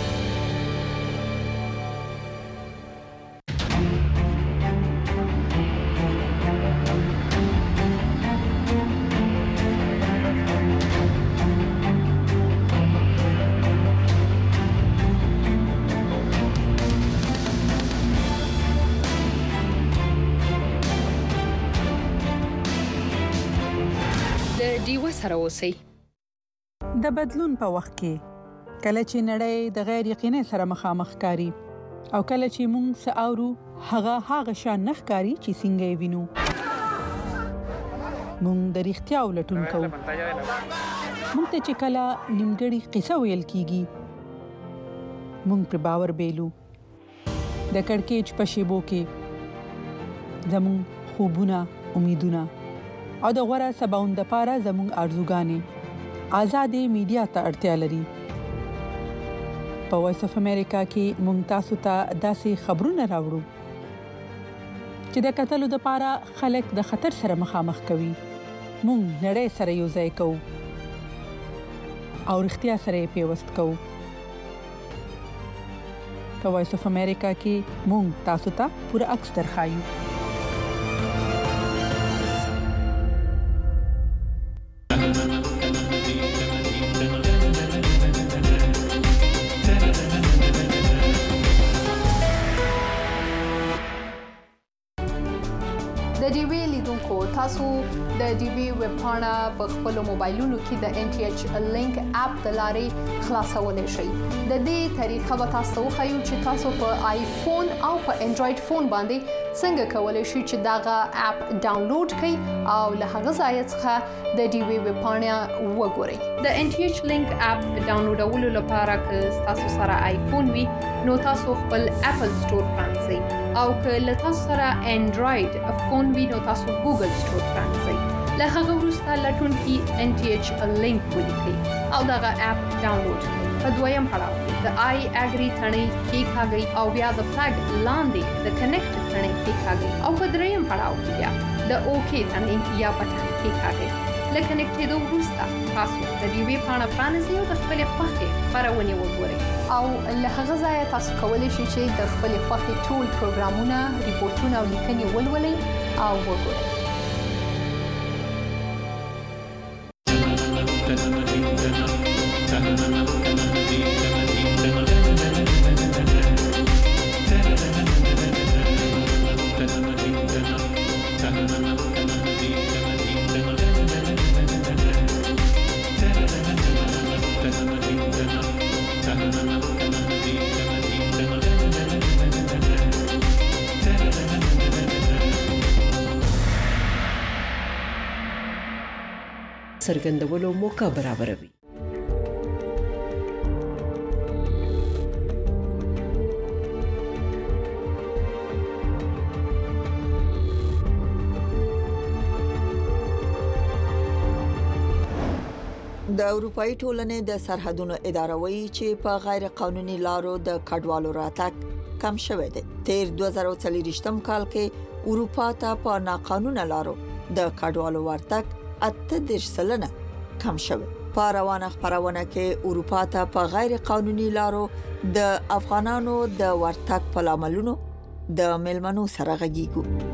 سره اوسئ د بدلون په وخت کې کله چې نړۍ د غیر یقیني سره مخامخ کاری او کله چې موږ ساورو هغه شان نه ښکاری چې څنګه یې وینو موږ د رښتیا ولټون کوو موږ ته چې کله نیمګړی قصه ویل کیږي موږ پر باور بیلو د کڑکېچ په شیبو کې زموږ خوبونه امیدونه او د غوړه سباوند لپاره زموږ ارزوګانې آزادې میډیا ته اړتیا لري په وایس اف امریکا کې موږ تاسو ته داسې خبرونه راوړو چې د قتلو لپاره خلک د خطر سره مخامخ کوي موږ نړۍ سره یو ځای کوو او رښتیا سره پیوست کوو په وایس اف امریکا کې موږ تاسو ته پوره عکس درخایو تاسو د ډي بي ویب پاڼه په خپل موبایلونو کې د NTH لینک اپ د لارې خلاصولای شئ د دې طریقه به تاسو خو چې تاسو په آیفون او په انډراید فون باندې څنګه کولای شئ چې داغه اپ ډاونلوډ کړئ او له هغه ځای څخه د ډي بي ویب پاڼه وګورئ د NTH لینک اپ ډاونلوډولو لپاره که تاسو سره آیفون وي نو تاسو خپل اپل سٹور پرانځئ او که له تاسو سره انډراید فون وي نو تاسو ګوګل سٹور پرانځئ له هغه وروسته لټون کې NTH لینک ولیکئ او دغه اپ ډاونلوډ کړئ په دویم پړاو د آی اګری ثنې کېکاږئ او بیا د فلګ لاندې د کنیکټ ثنې کېکاږئ او په دریم پړاو کې بیا د اوکې ثنې یا بټن کېکاږئ له کنیکټ کېدو وروسته تاسو د دې ویب پاڼه پرانیزئ او د خپلې خوښې خپرونې وګورئ او له هغه ځایه تاسو کولی شئ چې د خپلې خوښې ټول پروګرامونه ریپورتونه او لیکنې ولولئ او وګورئ څرګندولو موقع برابروي. د اروپאי ټولنې د سرحدونو اداره وایي چې په غیر قانوني لارو د کډوالو راتګ کم شوی دی. تیر 2023م کال کې اروپا ته په ناقانونه لارو د کډوالو ورتګ 8% کم شوی. په روانه خبرونه کې اروپا ته په غیر قانوني لارو د افغانانو د ورتګ په لاملونو د ملمنو سره غږیږو.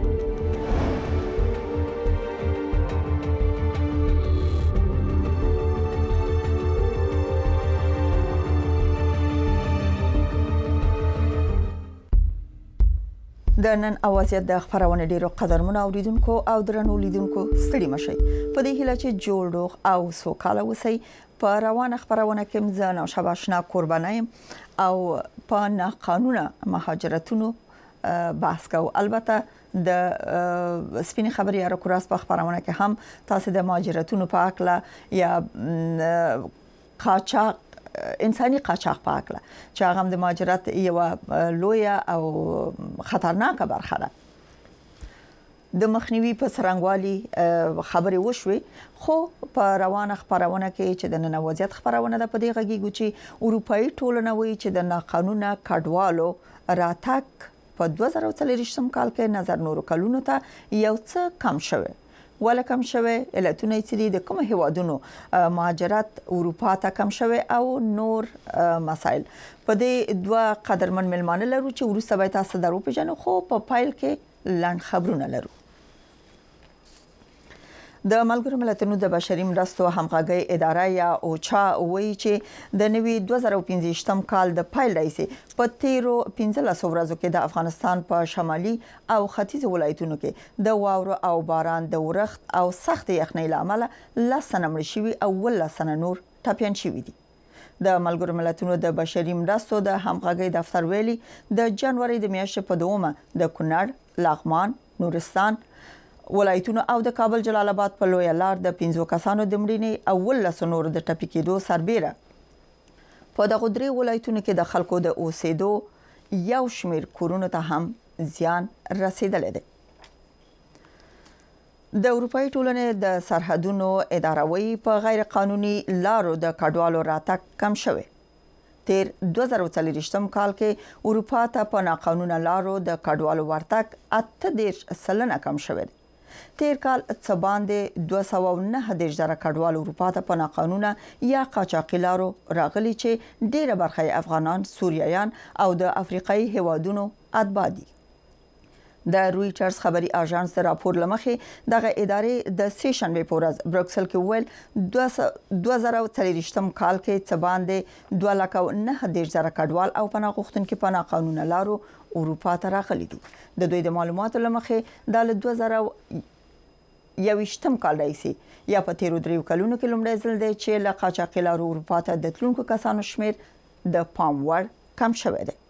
د نن اوازيات د خبرونه ډیرو قدرمنو اوریدونکو او درنو لیدونکو ستړي مشي په دې هیله چې جوړ ډوغ او سوکاله وسی په روانه خبرونه کې مزه او شباشنا قربانایم او په ناقانونه مهاجرتونو بحث کو. البته د سپین خبري را کوراس په خبرونه کې هم تاسو د مهاجرتونو په اړه یا قاچاق انساني قاچاق پاکله چې هغه د مهاجرت یو لوی او خطرناک برخه ده. د مخنیوي په سرنګوالي خبري وشوي خو په روانه خبرونه کې چې د نن وضعیت خبرونه ده په دې غږیږي چې اروپאי ټولنه وایي چې د ناقانونه کډوالو راتګ په 2023م کال کې نظر نورو کلونو ته یو څه کم شوی. ولکم شوه علتونه چې د کوم هیوادونو مهاجرت اروپا ته کم شوه او نور مسائل په دې دوه قدرمن ملمانه لرو چې ورسته به تاسو درو پیژنو خو په پایل کې لاند خبرونه لرو. د ملګرو ملتونو د بشري مرستو همغږي اداره یا اوچا وایي چې د نوي 2015م کال د پایل راځي په تیرو 15 ورځو کې د افغانستان په شمالي او ختیځ ولایتونو کې د واورو او باران د ورښت او سخت یخنۍ لامل لسنه مړ شوي او ولسنه نور ټپيان شوي دي. د ملګرو ملتونو د بشري مرستو د همغږي دفتر ویلي د جنوري د میاشتې په دومه د کونړ، لغمان، نورستان ولایتونو او د کابل جلال آباد په لوی لار د 15 کسانو د مړینې او ولس نور د ټپي کېدو سربېره په دغه درې ولایتونو کې د خلکو د اوسېدو یو شمېر کورونو ته هم زیان رسیدلی دی. د اروپאי ټولنې د سرحدونو اداره وایي په غیر قانوني لارو د کډوالو راتګ کم شوی. تیر 2023م کال کې اروپا ته په ناقانونه لارو د کډوالو ورتګ 8% کم شوی. تیر کال څه باندې 209 زره کډوال اروپا ته په ناقانونه یا قاچاقي لارو راغلي چې ډیره برخه افغانان، سوریایان او د افریقایي هیوادونو اتباع دي. د رويټرز خبري اژانس راپور لمخې دغه ادارې د سیشن په ورځ بروکسل کې ویل 2023م کال کې څه باندې 209 زره کډوال او پناه غوښتونکي په ناقانونه لارو اروپا ته راغلي دي. د دوی د معلوماتو لمخې د 2021م کال راځي یا په تیرو دریو کلونو کې لومړی ځل دی چې له قاچاقي لارو اروپا ته د تلونکو کسانو شمیر د پام وړ کم شوی دی.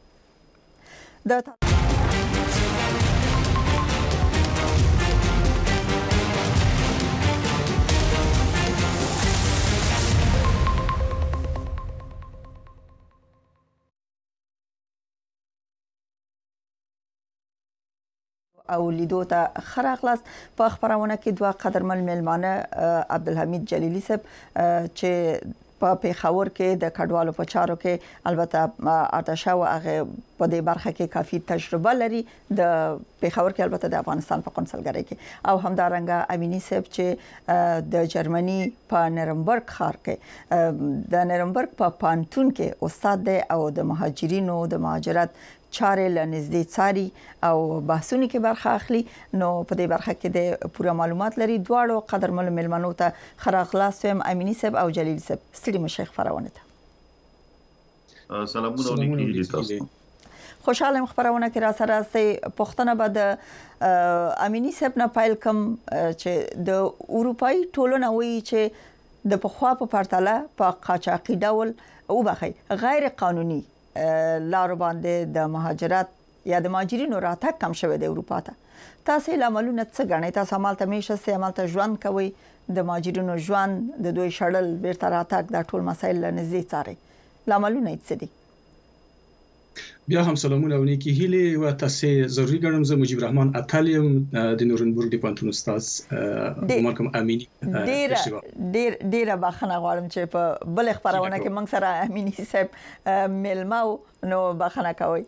او لیدو ته خراغلاس په خبرونه کې دوه قدرمن ملمانه عبدالحمید جلیلی صاحب چې په پیښور کې د کډوالو په چارو کې البته ارتشا او هغه په دې برخه کې کافي تجربه لري د پیښور کې البته د افغانستان په قونسلګرۍ کې او همدارنګه امینی صاحب چې د جرمني په نرنبرګ ښار کې د نرنبرګ په پانتون کې استاد دی او د مهاجرینو د مهاجرت چارې لنږدې څاري او بحثونه کې برخه اخلي. نو په دې برخه کې د پوره معلومات لري. دواړو قدرمن ملمنو ته خراغلاس هم امینی صاحب او جلیل صاحب ستړي مشیخ خبرونه ته سلامونه علیکم تاسو. خوشاله خبرونه کې را سره سي پښتنه بعد امینی صاحب نه پایل کم چې د اروپאי ټولنه وایي چې د پخوا په پرتله په قاچاقي ډول او بخي غیر قانوني لارو باندې د مهاجرت یا د مهاجرینو راتګ کم شوی دی اروپا ته. تاسو لاملونه څه غنئ؟ تاسو عمل ته میشه سه عمل ته ژوند کوي د ماجرینو ژوند د دوی شړل بیرته راتګ د ټول مسایل لنځي څاري لاملونه څه دي؟ بیا هم سلامونه او نیکی هیله و تاسو ضروري ګڼم زه مجيب الرحمن اتلیم د نورنبرګ د پانتون استاد کوم امینی ډیر بخښنه غواړم چې په بل خبرونه کې موږ سره امینی صاحب ملماو نو بخښنه کوي.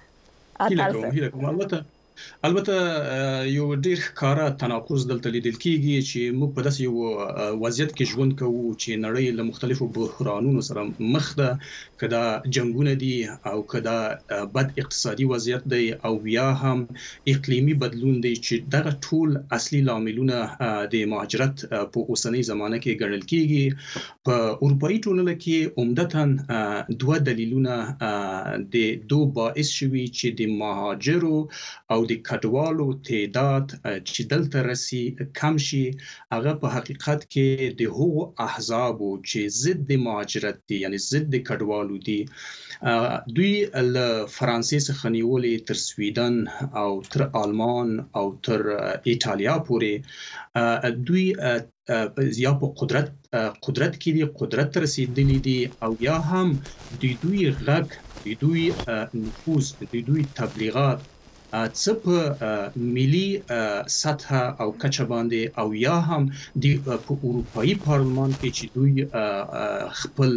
هیله کوم البته یو ډیر ښکارا تناقض دلته لیدل کیږي چې موږ په داسې یو وضعیت کې ژوند کوو چې نړۍ له مختلفو بحرانونو سره مخ ده، کدا جنگونه دي او کدا بد اقتصادي وضعیت دی او بیا هم اقلیمی بدلون دی چې دغه ټول اصلي لاملونه د مهاجرت په اوسنۍ زمانه کې ګڼل کیږي. په اروپאי ټولنه کې عمدتاً دوه دلیلونه د دوه باعث شوي چې د مهاجرو او د کډوالو تعداد چې دلته رسی کم شي. هغه په حقیقت کې د هغو احزابو چې ضد د مهاجرت دي یعنی ضد د کډوالو دي، دوی له فرانسې څخه نیولې تر سویډن او تر آلمان او تر ایټالیا پورې دوی یا په قدرت کې دي، قدرت ته رسیدلي دي او یا هم دوی غږ، دوی نفوذ، دوی تبلیغات څه په ملي سطح او کچه باندې او یا هم د په اروپאי پارلمان کې چې دوی خپل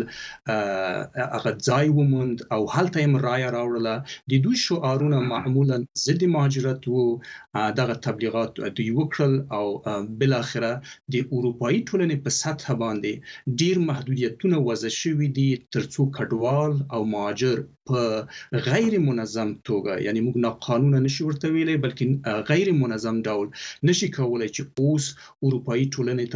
هغه ځای وموند او هلته یې رایه راوړله، د دوی شعارونه معمولا ضد مهاجرت وو. دغه تبلیغات دوی وکړل او بل اخره د اروپאי ټولنې په سطح باندې ډیر محدودیتونه وضع شوي دي ترڅو کډوال او مهاجر په غیر منظم توګه، یعنی موږ نه قانون نشي ورته ویلای بلکې غیر منظم ډول نشي کولای چې اوس اروپאי ټولنې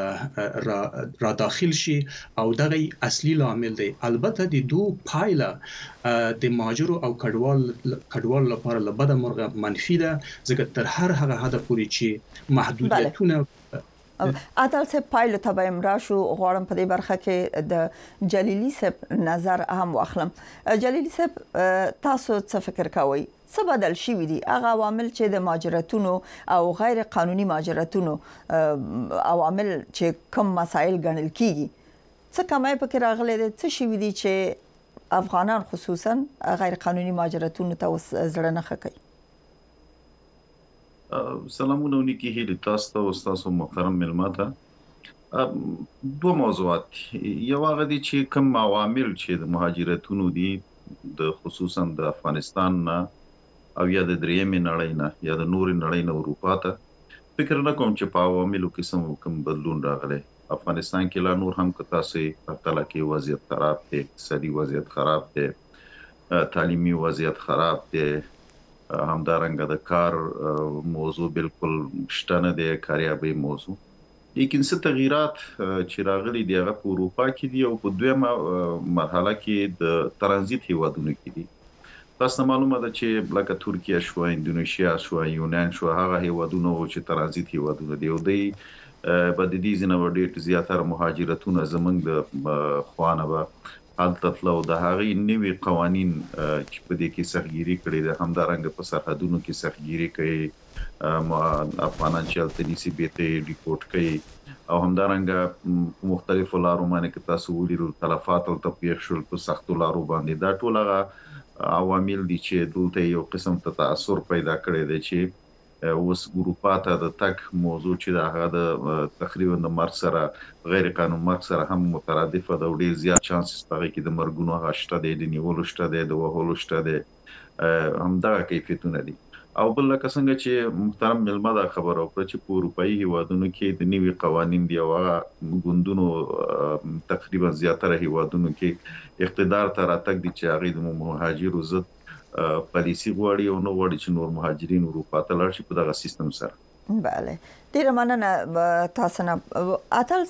ته را داخل شي او دغه اصلي لامل دی. البته د دوه پایله د مهاجرو او کډوال لپاره لبده مرغه منفي ده، ځکه تر هر هغه حد پورې چې محدودیتونه اتل صاحب پایلو ته به امراشو غواړم په دې برخه کې د جلیلی صاحب نظر هم واخلم. جلیلی صاحب تاسو څه فکر کوئ؟ څه بدل شوي دي هغه عوامل چې د مهاجرتونو او غیر قانوني مهاجرتونو عوامل چې کوم مسایل ګڼل کیږي، څه کمای پکې راغلي دي؟ څه شوي دي چې افغانان خصوصا غیر قانوني مهاجرتونو ته زړه نه ښه کوي؟ سلامونه ونیکی هیله تاسو ته او تاسو محترم ملماته. دوه موضوعات، یو هغه دي چې کوم عوامل چې د مهاجرتونو دي د خصوصا د افغانستان نه او یا د دریمې نړۍ نه یا د نورې نړۍ نه اروپا ته، فکر نه کوم چې په عواملو کې کوم بدلون راغلی. افغانستان کې لا نور هم که تاسو پرتله کې وضعیت خراب دی، اقتصادي وضعیت خراب دی، تعلیمي وضعیت خراب دی، همدارنګه د کار موضوع بالکل شته نه دی، کاریابي موضوع. لیکن څه تغییرات چې راغلي دي هغه په اروپا کې دي او په دویمه مرحله کې د ترانزیت هیوادونو کې دي. تاسو معلومه ده چې لکه ترکیه شو، اندونیشیا شو، یونان شو، هغه هیوادونه چې ترانزیت هیوادونه دي او دوی په دې ځینه ډېر زیاتره مهاجرتونه زمونږ د خوانه به حالت تلو د هغه نوي قوانين چې په دې کې سختګيري کړې ده، همدارنګه په سرحدونو کې سختګيري کوي، افغانان چې التنيسي بیت ریپورت کوي او همدارنګه مختلفو لارو باندې کې تاسو ولیدل تلفات او تپیښ شول په سختو لارو باندې. دا ټول هغه عوامل دي چې دلته یو قسم ته تاثیر پیدا کړی دی چې اوس اروپا ته د تک موضوع چې د هغه د تقریبا د مرګ سره غیر قانون مرګ سره هم مترادفه ده او ډیر زیات چانسز پغې کې د مرګونو هغه شته دی، د نیولو شته دی، د وهلو شته دی، همدغه کیفیتونه دي. او بل لکه څنګه چې محترم ملما دا خبر او چې په اروپאי هیوادونو کې د نیوي قوانين دی او هغه ګوندونو تقریبا زیاتره هیوادونو کې اقتدار ته راتګ دي چې هغه د مهاجرو ضد پالیسی غواړي او نو غواړي چې نور مهاجرین اروپا ته لاړ شي په دغه سیستم سره. بله ډیره مننه تاسو نه. اتل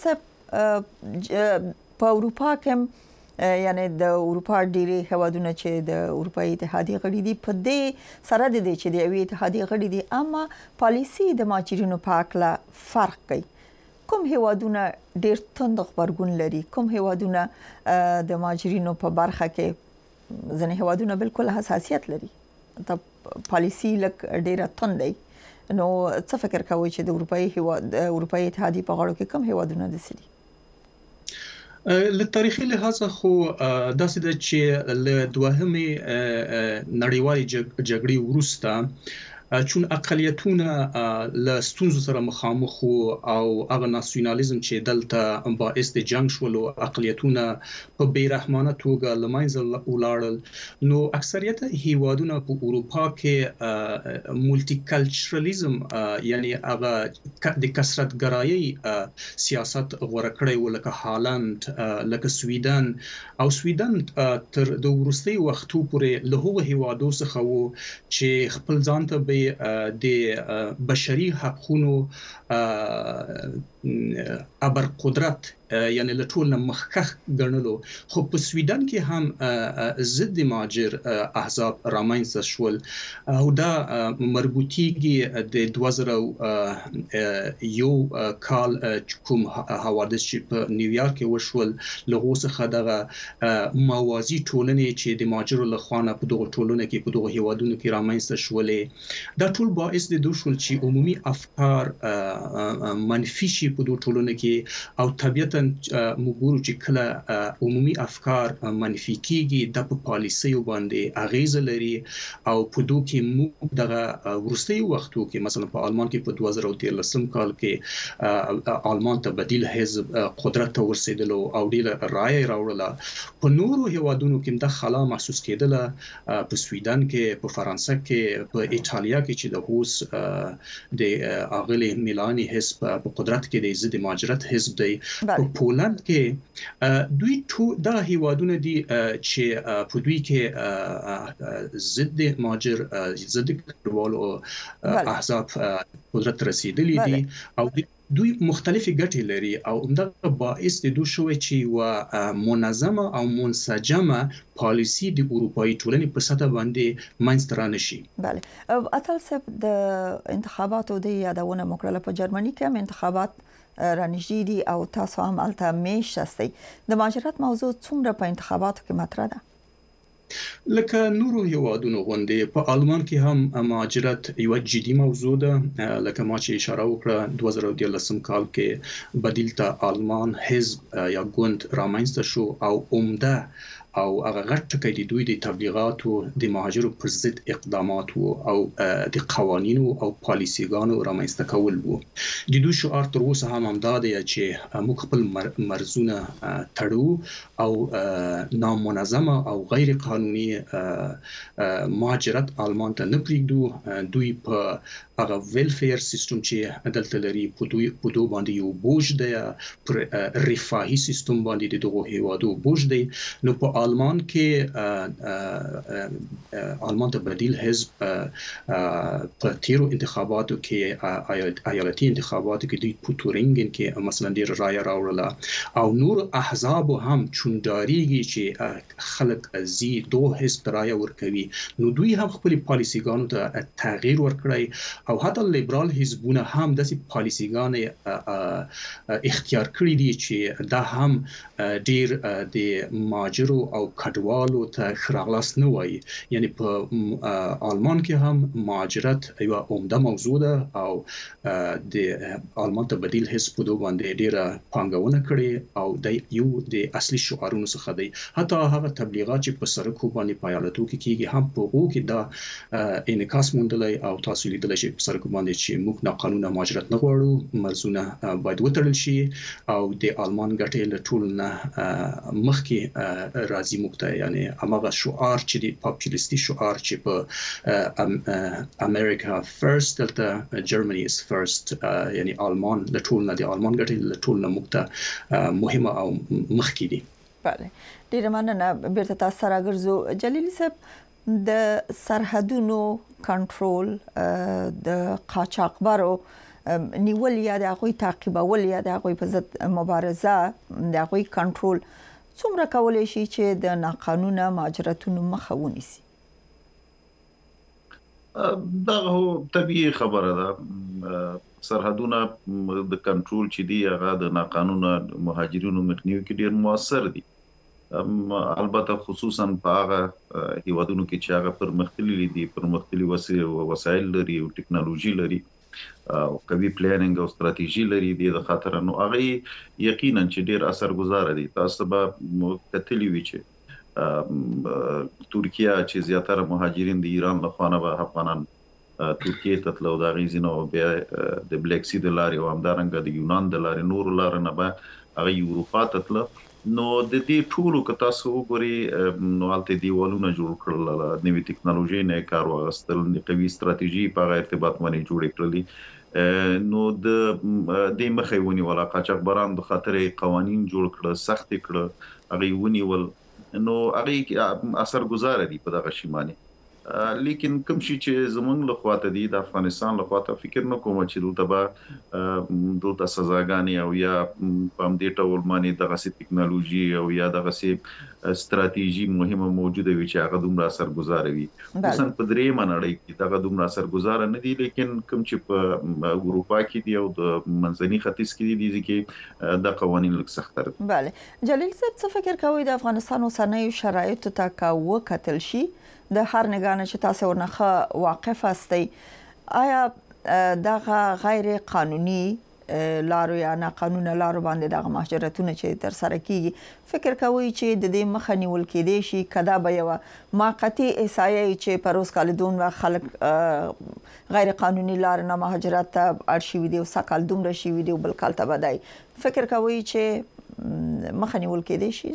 صاحب په اروپا کې یعنی د اروپا ډیری هوادونه چې د اروپאי اتحادیه غړي دي په دې سره د دې چې د یوې اتحادیه غړي دي اما پالیسی د مهاجرینو په اړه فرق کوي. کوم هوادونه ډیر تند خبرګون لري، کوم هوادونه د مهاجرینو په برخه کې ځنې هوادونه بالکل حساسیت لري، ته پالیسی لک ډیره تند دی نو څه فکر کوئ چې د اروپאי اتحادیې په غاړو کې کوم هیوادونه دي؟ له تاریخي لحاظه خو داسې ده چې له دوهمې نړیوالې جګړې وروسته چون اقلیتونه له ستونزو سره مخامخ او هغه ناسیونالیزم چې دلته باعث د جنگ شول او اقلیتونه په بیرحمانه توګه له منځه ولاړل، نو اکثریت هیوادونه په اروپا کې مولټي کلچرلیزم یعنی هغه د کثرتګرایي سیاست غوره کړی و، لکه هالند، لکه سویډن. او سویډن تر د وروستي وختو پورې له هغو هیوادو څخه و چې خپل ځان ته د بشري حقوقو ابر قدرت یعنی له ټول نه مخکښ ګڼلو، خو په سویډن کې هم ضد مهاجر احزاب رامنځته شول او دا مربوطیږي د 2001 کال کوم حوادث چې په نیویارک کې وشول، له څخه دغه موازی ټولنې چې د مهاجرو له خوا په دغه ټولنو کې په دغه هیوادونو کې رامنځته شولې، دا ټول باعث د دوی شول چې عمومي افکار منفي شي په دغه ټولنو کې. او طبیعتا موږ ګورو چې کله عمومي افکار منفي کیږي د په پالیسیو باندې اغیزه لري. او په دوی کې موږ دغه وروستي وختو کې مثلا په آلمان کې په 2013 کال کې آلمان ته بدیل حزب قدرت ته ورسېدلو او ډیره رایه راوړله. په نورو هیوادونو کې د خلا محسوس کېدله، په سویډن کې، په فرانسه کې، په ایټالیا کې چې د هوس د اغلی میلانی حزب په قدرت کې د ضد مهاجرت حزب دی. په پولند کې دوی دا هیوادونه دي چې په دوی کې ضد مهاجر ضد کډوالو احزاب قدرت رسیدلی دي او دوی مختلفي ګټې لري او همدغه باعث د دوی شوی چې و منظمه او منسجمه پالیسی د اروپאי ټولنې په سطح باندې منځته رانشي. بله، اتل صاحب د انتخاباتو د یادونه وکړه، په جرمني کې هم انتخابات رانږدې دي او تاسو هم الته میشت هستئ. د مهاجرت موضوع څومره په انتخاباتو کې مطرح ده؟ لکه نورو هیوادونو غوندې په آلمان کې هم مهاجرت یو جدي موضوع ده. لکه ما چې اشاره وکړه 2013 کال کې بدیل ته آلمان حزب یا ګوند رامنځته شو او عمده او هغه غټ ټکی د دوی د تبلیغاتو د مهاجرو پر ضد اقدامات او د قوانینو او پالیسیګانو رامنځته کول وو. د دوی شعار تر اوسه هم همدا دی چې موږ خپل مرزونه تړو او نامنظمه او غیر قانوني مهاجرت آلمان ته نه پرېږدو. دوی په هغه ویلفیر سیستم چې دلته لري په دوی باندې یو بوج دی، پر رفاهي سیستم باندې دغه هیوادو بوج دی. نو په آلمان کې آلمان ته بدیل حزب په تیرو انتخاباتو کې ایالتي انتخاباتو کې دوی په تورینګن کې مثلا ډیر رایه راوړله او نور احزاب هم چونداریږي چې خلک زی دوه حزب رایه ورکوي. نو دوی هم خپل پالیسیګانو ته تغییر ورکړی او حتی لیبرال حزبونه هم داسې پالیسیګان اختیار کړی دي چې دا هم ډیر د مهاجرو او کډوالو ته خراغلاس نه وایي. یعنی په آلمان کې هم مهاجرت یو عمده موضوع ده او د آلمان ته بدیل حزب په دوه باندې ډیره پانګونه کړې او د یو د اصلي شعارونو څخه دی. حتی هغه تبلیغات چې په سرکو باندې په ایالتو کې کیږي هم په هغو کې دا انعکاس موندلی او تاسو لیدلی چې په سرکو باندې چې موږ ناقانونه مهاجرت نه غواړو، مرزونه باید وتړل شي او د آلمان ګټې له ټولو نه مخکې راځي موږ ته. یعنی هماغه شعار چې د پاپولیستي شعار چې په امریکا فرست دلته جرمني از فرست، یعنی آلمان له ټولو نه د آلمان ګټې له ټولو نه موږ ته مهمه او مخکې دي. بله، ډیره مننه. بیرته تاسو سره ګرځو. جلیلي صاحب، د سرحدونو کنټرول، د قاچاقبرو نیول یا د هغوی تعقیبول یا د هغوی په ضد مبارزه، د هغوی کنټرول څومره کولی شي چې د ناقانونه مهاجرتونو مخه ونیسي؟ دا طبیعي خبره ده. سرحدونه د کنټرول چې دی هغه د ناقانونه مهاجرینو مخنیوي کې ډیر موثر دي. البته خصوصا په هغه هیوادونو کې چې هغه پرمختللي دي، پرمختللي وسایل لري او ټکنالوژي لري، قوي پلانینګ او ستراتیژي لري د خاطر نو هغه یقینا چې ډیر اثرګذار دي. تاسو به کتلی وی چې ترکیه چې زیاتره مهاجرین د ایران له خوا نه به افغانان ترکیه ته تلو دا غیزینو بیا د بلیک سی د لارې او همدارنګه د یونان د لارې نور لارې نه به هغه یوروپا ته تلو. نو د دې ټولو که تاسو وګورئ نو هلته دیوالونه جوړ کړل، نوې ټکنالوژي نه کار واخیستل، قوي ستراتیژي په هغه ارتباط باندې جوړې کړلې. نو د دې مخې ونیول قاچاقبران د خاطر قوانین جوړ کړل، سخت کړل، هغه ونیول. نو هغه اثرګذار دي په دغه شی باندې. لیکن کوم شي چې زمونږ له خواته دي د افغانستان له خواته فکر نه کوم چې دلته سزاګانې او یا په دې ټول باندې دغه سي ټکنالوژي او یا دغه سي ستراتیژي مهمه موجوده وي چې هغه دومره اثرګذار وي. مثلا په درې منړۍ کې دغه دومره اثرګذار نه دي، لیکن کوم چې په اروپا کې دي او د منځني ختیځ کې دي چې د قوانین لږ سخت دي. بله جلیل صاحب څه فکر کوئ د افغانستان اوسنیو شرایطو ته که وکتل شي د هر نگاه نه چې تاسو ورنه واقف هستئ، آیا دغه غیر قانوني لارو یا ناقانونه لارو باندې دغه مهاجرتونه چې تر سره کیږي فکر کوئ چې د دې مخه نیول کېدای شي کدا به یو موقتی احصایه چې په روز کال دومره خلک غیر قانوني لار نه مهاجرت ته اړ شوي دي او سکهال دومره شوي دي او بل کال ته بدای فکر کوئ چې مخه نیول کېدای شي؟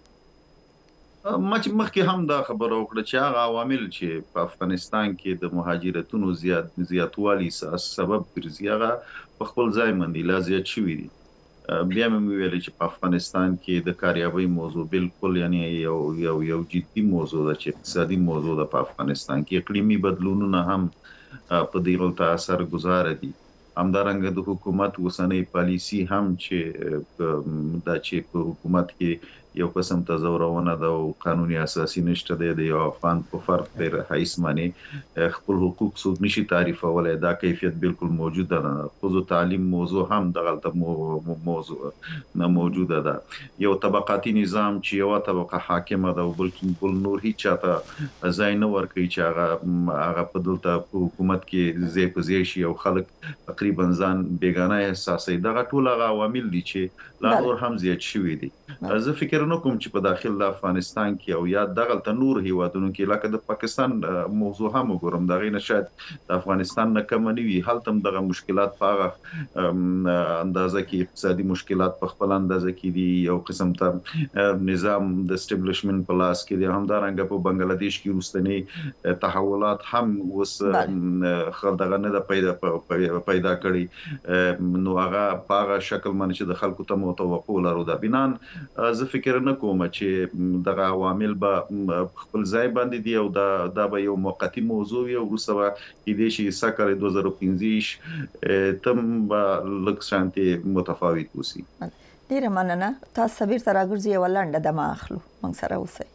مخکې هم دا خبره وکړه چې هغه عوامل چې په افغانستان کې د مهاجرتونو زیاتوالي سبب ګرځي هغه په خپل ځای باندې لا زیات شوي دي. بیا مې ویل چې په افغانستان کې د کاریابۍ موضوع بالکل یعنی یو جدي موضوع ده چې اقتصادي موضوع ده په افغانستان کې. اقلیمي بدلونونه هم په دې غلطه اثر گزار دي. همدارنګه د حکومت وسنۍ پالیسی هم چې په حکومت کې یو قسم تزورونه ده او قانوني اساسي نشته دی د یو افغان په فرد پر حیث باندې خپل حقوق څوک نشي تعریفولای. دا کیفیت بالکل موجوده ده. خو تعلیم موضوع هم دغه موضوع نه موجوده ده. یو طبقاتي نظام چې یو طبقه حاکمه ده او بل نور هیڅ چاته ځای نه ورکوي چې هغه په دلته حکومت کې ځای په ځای شي او خلک تقریبا ځان بیگانه احساسوي. دغه ټول هغه عوامل دي چې لا نور هم زیات شوي دي. زه فکر نه کوم چې په داخل د افغانستان کې او یا دغه نور هیوادونو کې لکه د پاکستان موضوع هم وګورم دغه نه شاید د افغانستان نه کم نه وي. هلته هم دغه مشکلات په هغه اندازه کې اقتصادي مشکلات په خپل اندازه کې دي. یو قسم ته نظام د اسټابلیشمنت په لاس کې دي. همدارنګه په بنگلاديش کې وروستنی تحولات هم اوس دغه نه پیدا کړي. نو هغه په هغه شکل باندې چې د خلکو ته متوقع لرو دا بنان زه فکر نه کوم چې دغه عوامل به خپل ځای باندې دي او دا به یو موقتی موضوع وي او وروسته به کېدای شي سکه 2015 تم به لږ شانتي متفاوت وسی. ډیره مننه. تاسو سبیر تر راګرځي یو لنډه دمه اخلو موږ سره اوسئ.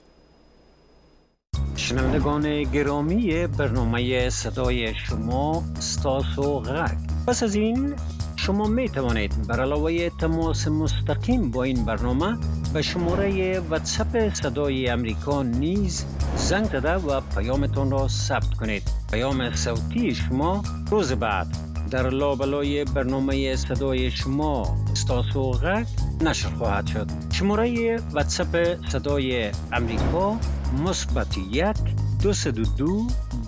شنوندگان گرامی برنامه صدای شما استاسو غرق. پس از این شما می توانید بر علاوه تماس مستقیم با این برنامه به شماره واتساپ صدای امریکا نیز زنگ زده و پیامتان را ثبت کنید. پیام صوتی شما روز بعد در لابلای برنامه صدای شما استاسو غرق نشر خواهد شد. شماره واتساپ صدای امریکا +1 202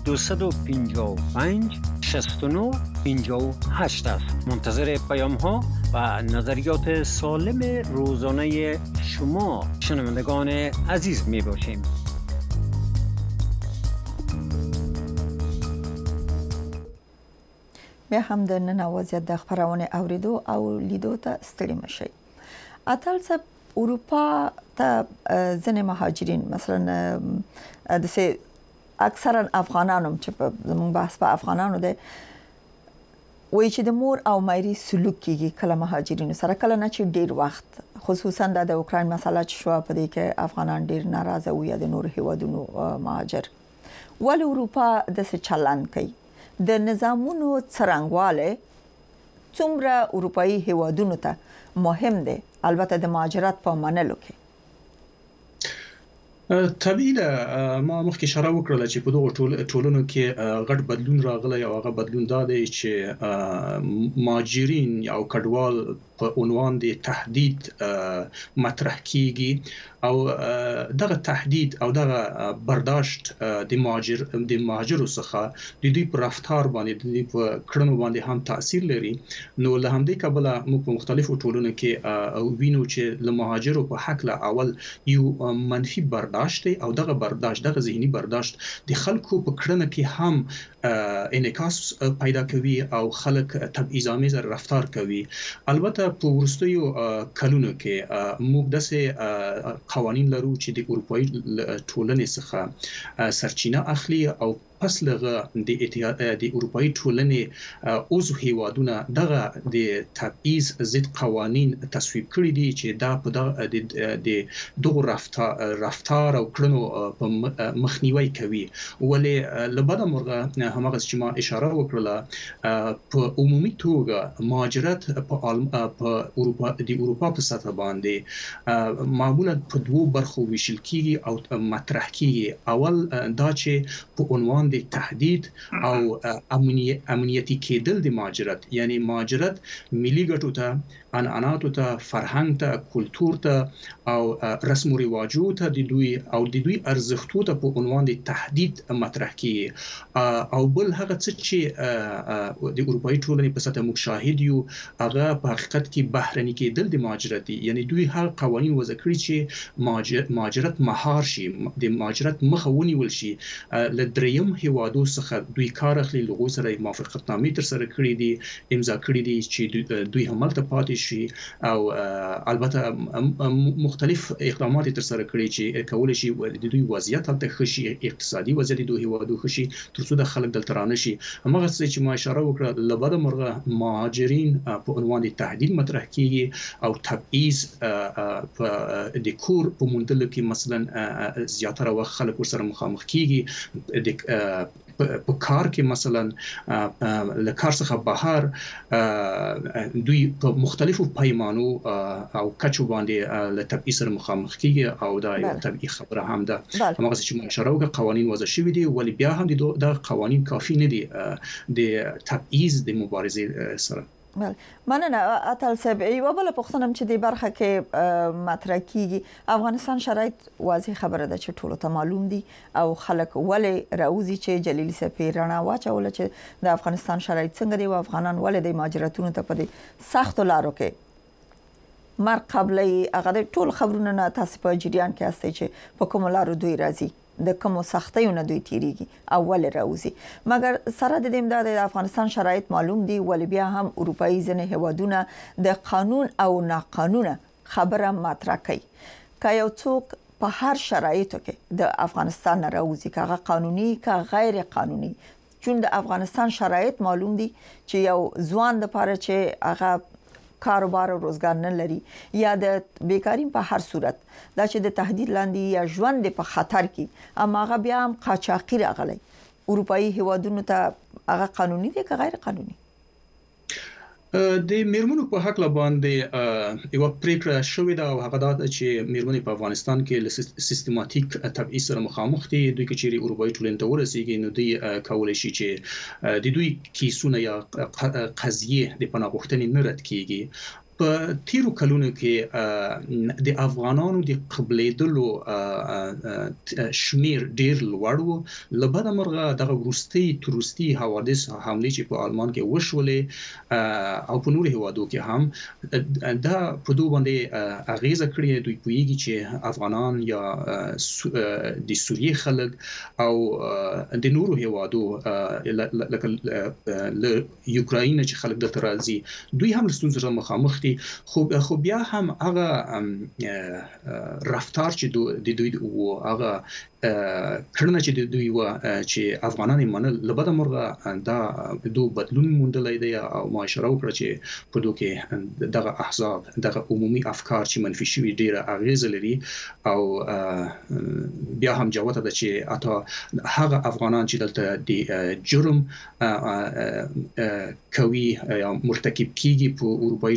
255 69 58 است. منتظر پیام ها و نظریات سالم روزانه شما شنوندگان عزیز می باشیم. بیا هم د نن وضعیت د خبرونه اوریدو او لیدو ته ستړي مشي. اتل صاحب اروپا ته ځنې مهاجرین مثلا د اکثرا افغانانو چې زموږ بحث په افغانانو دی وایي چې د مور او مایري سلوک کیږي کله مهاجرینو سره کله نه چې ډیر وخت خصوصا د اوکراین مسله چې شو په دې کې افغانان ډیر ناراضه وي د نور هیوادونو مهاجر ول اروپا د څه چلن کوي د نظامونو څرنګواله څومره اروپאי هیوادونو ته مهم دي البته د مهاجرت په منلو کې. طبيعي ما مخکې اشاره وکړه چې په دغه ټولنو کې غټ بدلون راغلی او هغه بدلون دا دی چې مهاجرین او کډوال په عنوان د تهدید مطرح کیږي او دغه تهدید او دغه برداشت د مهاجرو څخه د دوی په رفتار باندې د دوی په کړنو باندې هم تاثیر لري. نو له همدې کبله موږ په مختلفو ټولنو کې وینو چې له مهاجرو په حق له اول یو منفي برداشت او دغه برداشت دغه ذهني برداشت د خلکو په کړنه کې هم انعکاس پیدا کوي او خلک تبعیض‌آمیز رفتار کوي. البته په وروستیو کلونو کې موږ داسې قوانین لرو چې د اروپایي ټولنې څخه سرچینه اخلي او پس لغه د اروپایي ټولنې عضو هیوادونه دغه د تبعیض ضد قوانین تصویب کړي دي چې دا په د دغه رفتار او کړنو په مخنیوي کوي. ولې لبدا مرغه همغه چې ما اشاره وکړه په عمومي توګه مهاجرت په اروپا په سطح باندې معمولا په دوه برخو ویشل کیږي او مطرح کیږي. اول دا چې په عنوان د تهدید او امنیتی کېدل د مهاجرت، یعنی مهاجرت ملي ګټو ته، عنعناتو ته، فرهنګ ته، کلتور ته او رسم و رواجو ته د دوی ارزښتو ته په عنوان د تهدید مطرح کیږي. او بل هغه څه چې د اروپایي ټولنې په سطح موږ شاهد یو هغه په حقیقت کې بهرني کېدل د مهاجرت، یعنی دوی هغه قوانین وضع کړي چې مهاجرت مهار شي، د مهاجرت مخه ونیول شي. له دریم هیوادو څخه دوی کار اخلي، له هغوی سره موافقتنامې تر سره کړي دي، امضا کړي دي چې دوی هملته پاتې شي او البته مختلف اقدامات تر سره کړي چې کولای شي د دوی وضعیت هلته ښه شي، اقتصادي وضعیت د دوی هیوادو ښه شي تر څو د خلک دلته رانه شي. همغه څه چې ما اشاره وکړه له بده مرغه مهاجرین په عنوان د تهدید مطرح کیږي او تبعیض د کور په موندلو کې مثلا زیاتره وخت خلک ورسره مخامخ کیږي. په کار کې مثلا له کار څخه بهر دوی په مختلفو پیمانو او کچو باندې له تبعیض سره مخامخ کیږي او دا یو طبیعي خبره هم ده. همغه چې موږ اشاره وکړه قوانین وضع شوي دي، ولی بیا هم دا قوانین کافی نه دي د تبعیض د مبارزې سره. مننه اتل صاحب. یو بل پوښتنه چې د برخه کې مطرح کیږي، افغانستان شرایط واضح خبره ده چې ټولو ته معلوم دي او خلک ولې راوځي چې جلیلی صاحب رڼا واچوله چې د افغانستان شرایط څنګه دي او افغانان ولې د مهاجرتونو ته په دې سختو لارو کې مر قبلې هغه ټول خبرونه نه تاسو په جریان کې هستئ چې په کوم لارو دوی راځي، د کوم سختیونه دوی تیریږي اول راوځي. مګر سره د دې د افغانستان شرایط معلوم دي، ولې بیا هم اروپایي ځینې هیوادونه د قانون او ناقانونه خبره مطرح کوي. که یو څوک په هر شرایطو کې د افغانستان راوځي، که هغه قانوني که غیر قانوني، چون د افغانستان شرایط معلوم دي چې یو ځوان د پاره چې هغه کاروبار او روزګار نه لري یا د بیکاری په هر صورت دا چې د تهدید لاندې یا ژوند په خطر کې، اما هغه بیا هم قاچاقي راغلی اروپایي هیوادونو ته، هغه قانوني دی که غیر قانوني؟ د میرمنو په حق باندې یو پریکړه شوې ده او هغه دا چې میرمنې په افغانستان کې له سیستماتیک تبعیض سره مخامخ دي. دوی کې چیرې اروپایي ټولنې ته ورسیږي نو دوی کولای شي چې د دوی کیسونه یا قضیې د پناه غوښتنې نه رد کیږي. په تیرو کلونو کې د افغانانو د قبلېدلو شمیر ډیر لوړ و. له بده مرغه دغه وروستي حوادث حملې چې په آلمان کې وشولې او په نورو هیوادو کې هم دا په دوی باندې اغیزه کړې. دوی پوهیږي چې افغانان یا د سوریې خلک او د نورو هیوادو لکه له یوکراین چې خلک دلته راځي دوی هم له ستونزو سره مخامخ دي. خو بیا هم هغه رفتار چې د دوی او هغه کړنه چې دوی و چې افغانان منل له بده مرغه دا دو بدلون موندلای دی او ما اشاره وکړه چې په دوی کې دغه احزاب دغه عمومي افکار چې منفي شوي ډیره اغیزه لري او بیا هم جوته ده چې اته هغه افغانان چې دلته د جرم کوي یا مرتکب کیږي په اروپایي ټولنه کې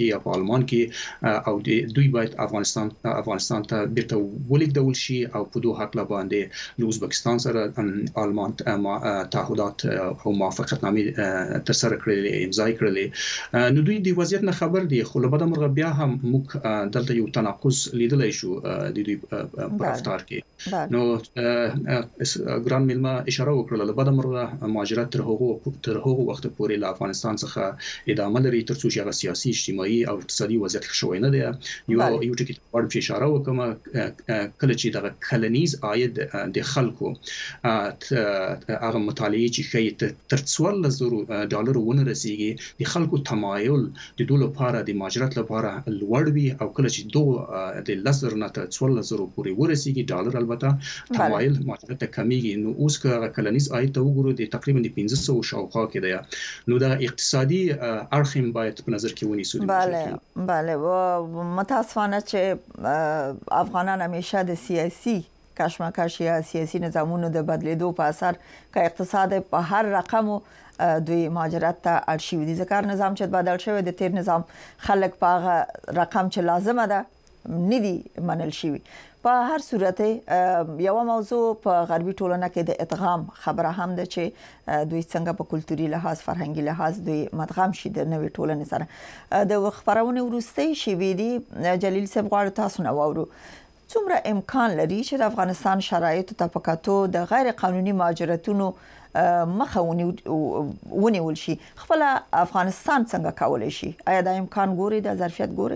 کې او آلمان کې او دوی باید افغانستان ته بیرته ولیږدول شي او په دوه حق باندې له ازبکستان سره آلمان تعهدات او موافقتنامې ترسره کړلې امضا کړلې. نو دوی د وضعیت نه خبر دي، خو له بده مرغه بیا هم موږ دلته یو تناقض لیدلی شو د دوی په رفتار کې. نو ګران میلمه اشاره وکړه له بده مرغه مهاجرت تر هغه وخت پورې له افغانستان څخه ادامه لري تر څو چې هغه سیاسي اجتماعي او اقتصادي وضعیت ښه شوی نه دی. یو ټکی په اشاره وکم کله چې دغه کلنیز عاید د خلکو هغه مطالعه چې ښیي تر $14,000 ونه رسیږي، د خلکو تمایل د دوی لپاره د مهاجرت لپاره لوړ وي او کله چې دوه د 10,000 نه تر 14,000 پورې ورسیږي ډالر، البته تمایل مهاجرت ته کمیږي. نو اوس که کلنیز عاید ته وګورو د تقریبا 1500 شاوخوا کې دی. نو دا اقتصادي اړخ هم باید په نظر کې ونیسو. بله و متاسفانه چې افغانان همیشه د سیاسي کشمکش یا سیاسي نظامونو د بدلیدو په اثر که اقتصاد په هر رقم دوی مهاجرت ته اړ شوي دي. ځکه نظام چې بدل شوی د تیر نظام خلک په هغه رقم چې لازمه ده نه دي منل شوي. په هر صورت یو موضوع په غربي ټولنه کې د ادغام خبره هم ده چې دوی څنګه په کلتوري لحاظ فرهنګي لحاظ دوی مدغم شي د نوې ټولنې سره. د خبرونه وروستي شوي دي جلیل صاحب غواړي تاسو نه واورو څومره امکان لري چې د افغانستان شرایطو ته په کتو د غیر قانوني مهاجرتونو مخه ونیول شي؟ خپل افغانستان څنګه کولای شي؟ آیا دا امکان ګوري، د ظرفیت ګوري؟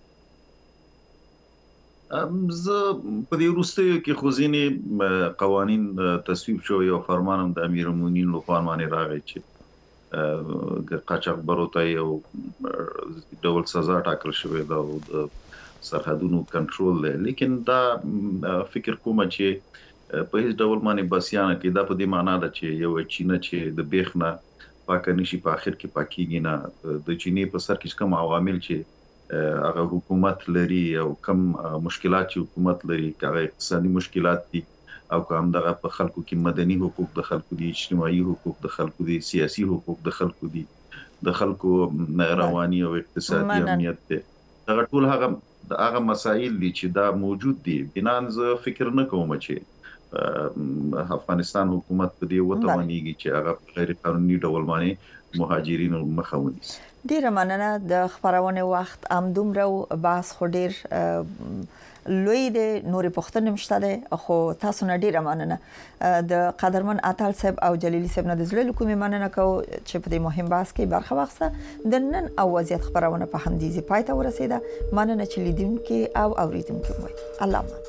زه په دې وروستیو کې خو ځینې قوانین تصویب شوي او فرمان هم د امیر المؤمنین لخوا باندې راغی چې قاچاقبرو ته یو ډول سزا ټاکل شوې ده او د سرحدونو کنټرول دی. لیکن دا فکر کوم چې په هیڅ ډول باندې بسیانه کې دا په دې معنا ده چې یو چینه چې د بیخ نه پاکه نشي په اخر کې پاکیږي نه. د چینې په سر کې کوم عوامل چې هغه حکومت لري او کم مشکلات چې حکومت لري، هغه اقتصادي مشکلات دي او کوم دغه په خلکو کې مدني حقوق د خلکو دي، اجتماعي حقوق د خلکو دي، سیاسي حقوق د خلکو دي، د خلکو رواني او اقتصادي امنیت دي. دا ټول هغه مسائل دي چې دا موجود دي. بنان زه فکر نه کوم چې افغانستان حکومت په دې وتوانیږي چې هغه غیر قانوني ډول باندې مهاجرین مخه ونیسي. ډیره مننه. د خبرونه وخت ام دومره بحث خو ډیر لوی دی، نورې پوښتنې مشته ده، خو تاسو نه ډیره مننه. د قدرمن اتل صاحب او جلیلی صاحب نه د زړه له کومې مننه کوو چې په دې مهم بحث کې برخه واخیسته. د نن او وضعیت خبرونه په همدې ځای پای ته ورسېده. مننه چې لیدونکي او اوریدونکي مو. الله امان.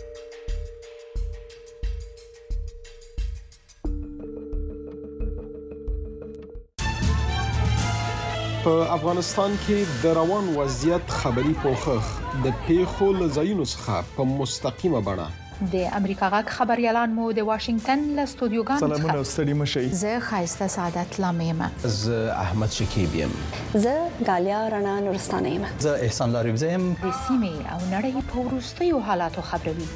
په افغانستان کې د روان وضعیت خبري پوښښ د پیښو له ځایونو څخه په مستقیمه بڼه د امریکا غږ خبريالان مو د واشنگټن له استودیوګانو څخه سلامونه ستړي مشئ. زه خایسته سعادت لامیم. زه احمد شکیب یم. زه غالیا رڼا نورستانه یم. زه احسان لاریب یم. د سیمې او نړۍ په وروستیو حالاتو خبروي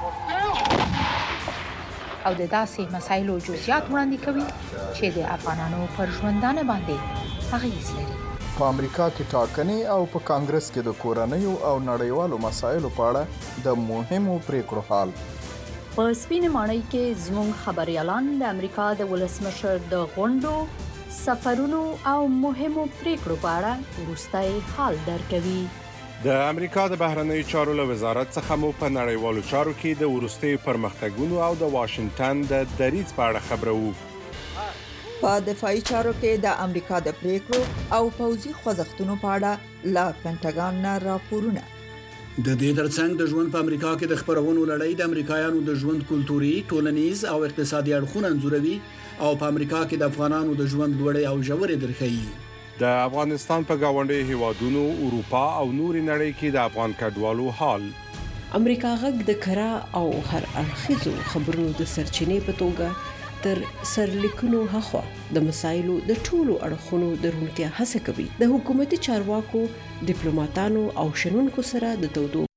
او د داسې مسایلو جزئیات وړاندې کوي چې د افغانانو پر ژوندانه باندې اغیز لري. په امریکا کې ټاکنې او په کانګرس کې د کورنیو او نړیوالو مسایلو په اړه د مهمو پریکړو حال. په سپینې ماڼۍ کې زموږ خبريالان د امریکا د ولسمشر د غونډو، سفرونو او مهمو پریکړو په اړه وروستي حال درکوي. د امریکا د بهرنیو چارو له وزارت څخه مو په نړیوالو چارو کې د وروستي پرمختګونو او د واشنگټن د دریځ په اړه خبرو. په دفاعي چارو کې د امریکا د پریکړو او پوځي خوځښتونو په اړه لا پینټاګان نه راپورونه. د دې ترڅنګ د ژوند په امریکا کې د خبرونو لړۍ د امریکایانو د ژوند کلتوري، ټولنیز او اقتصادي اړخونه انځوروي او په امریکا کې د افغانانو د ژوند لوړې او ژورې درخي. د افغانستان په گاونډي هیوادونو، اروپا او نوري نړۍ کې د افغان کډوالو حال. امریکا غږ د کرا او هر اړخیزو خبرونو د سرچینې په توګه تر سرلیکونو هخوا د مسایلو د ټولو اړخونو درونتیا هڅه کوي. د حکومتي چارواکو، ډیپلوماټانو او شنونکو سره د تودو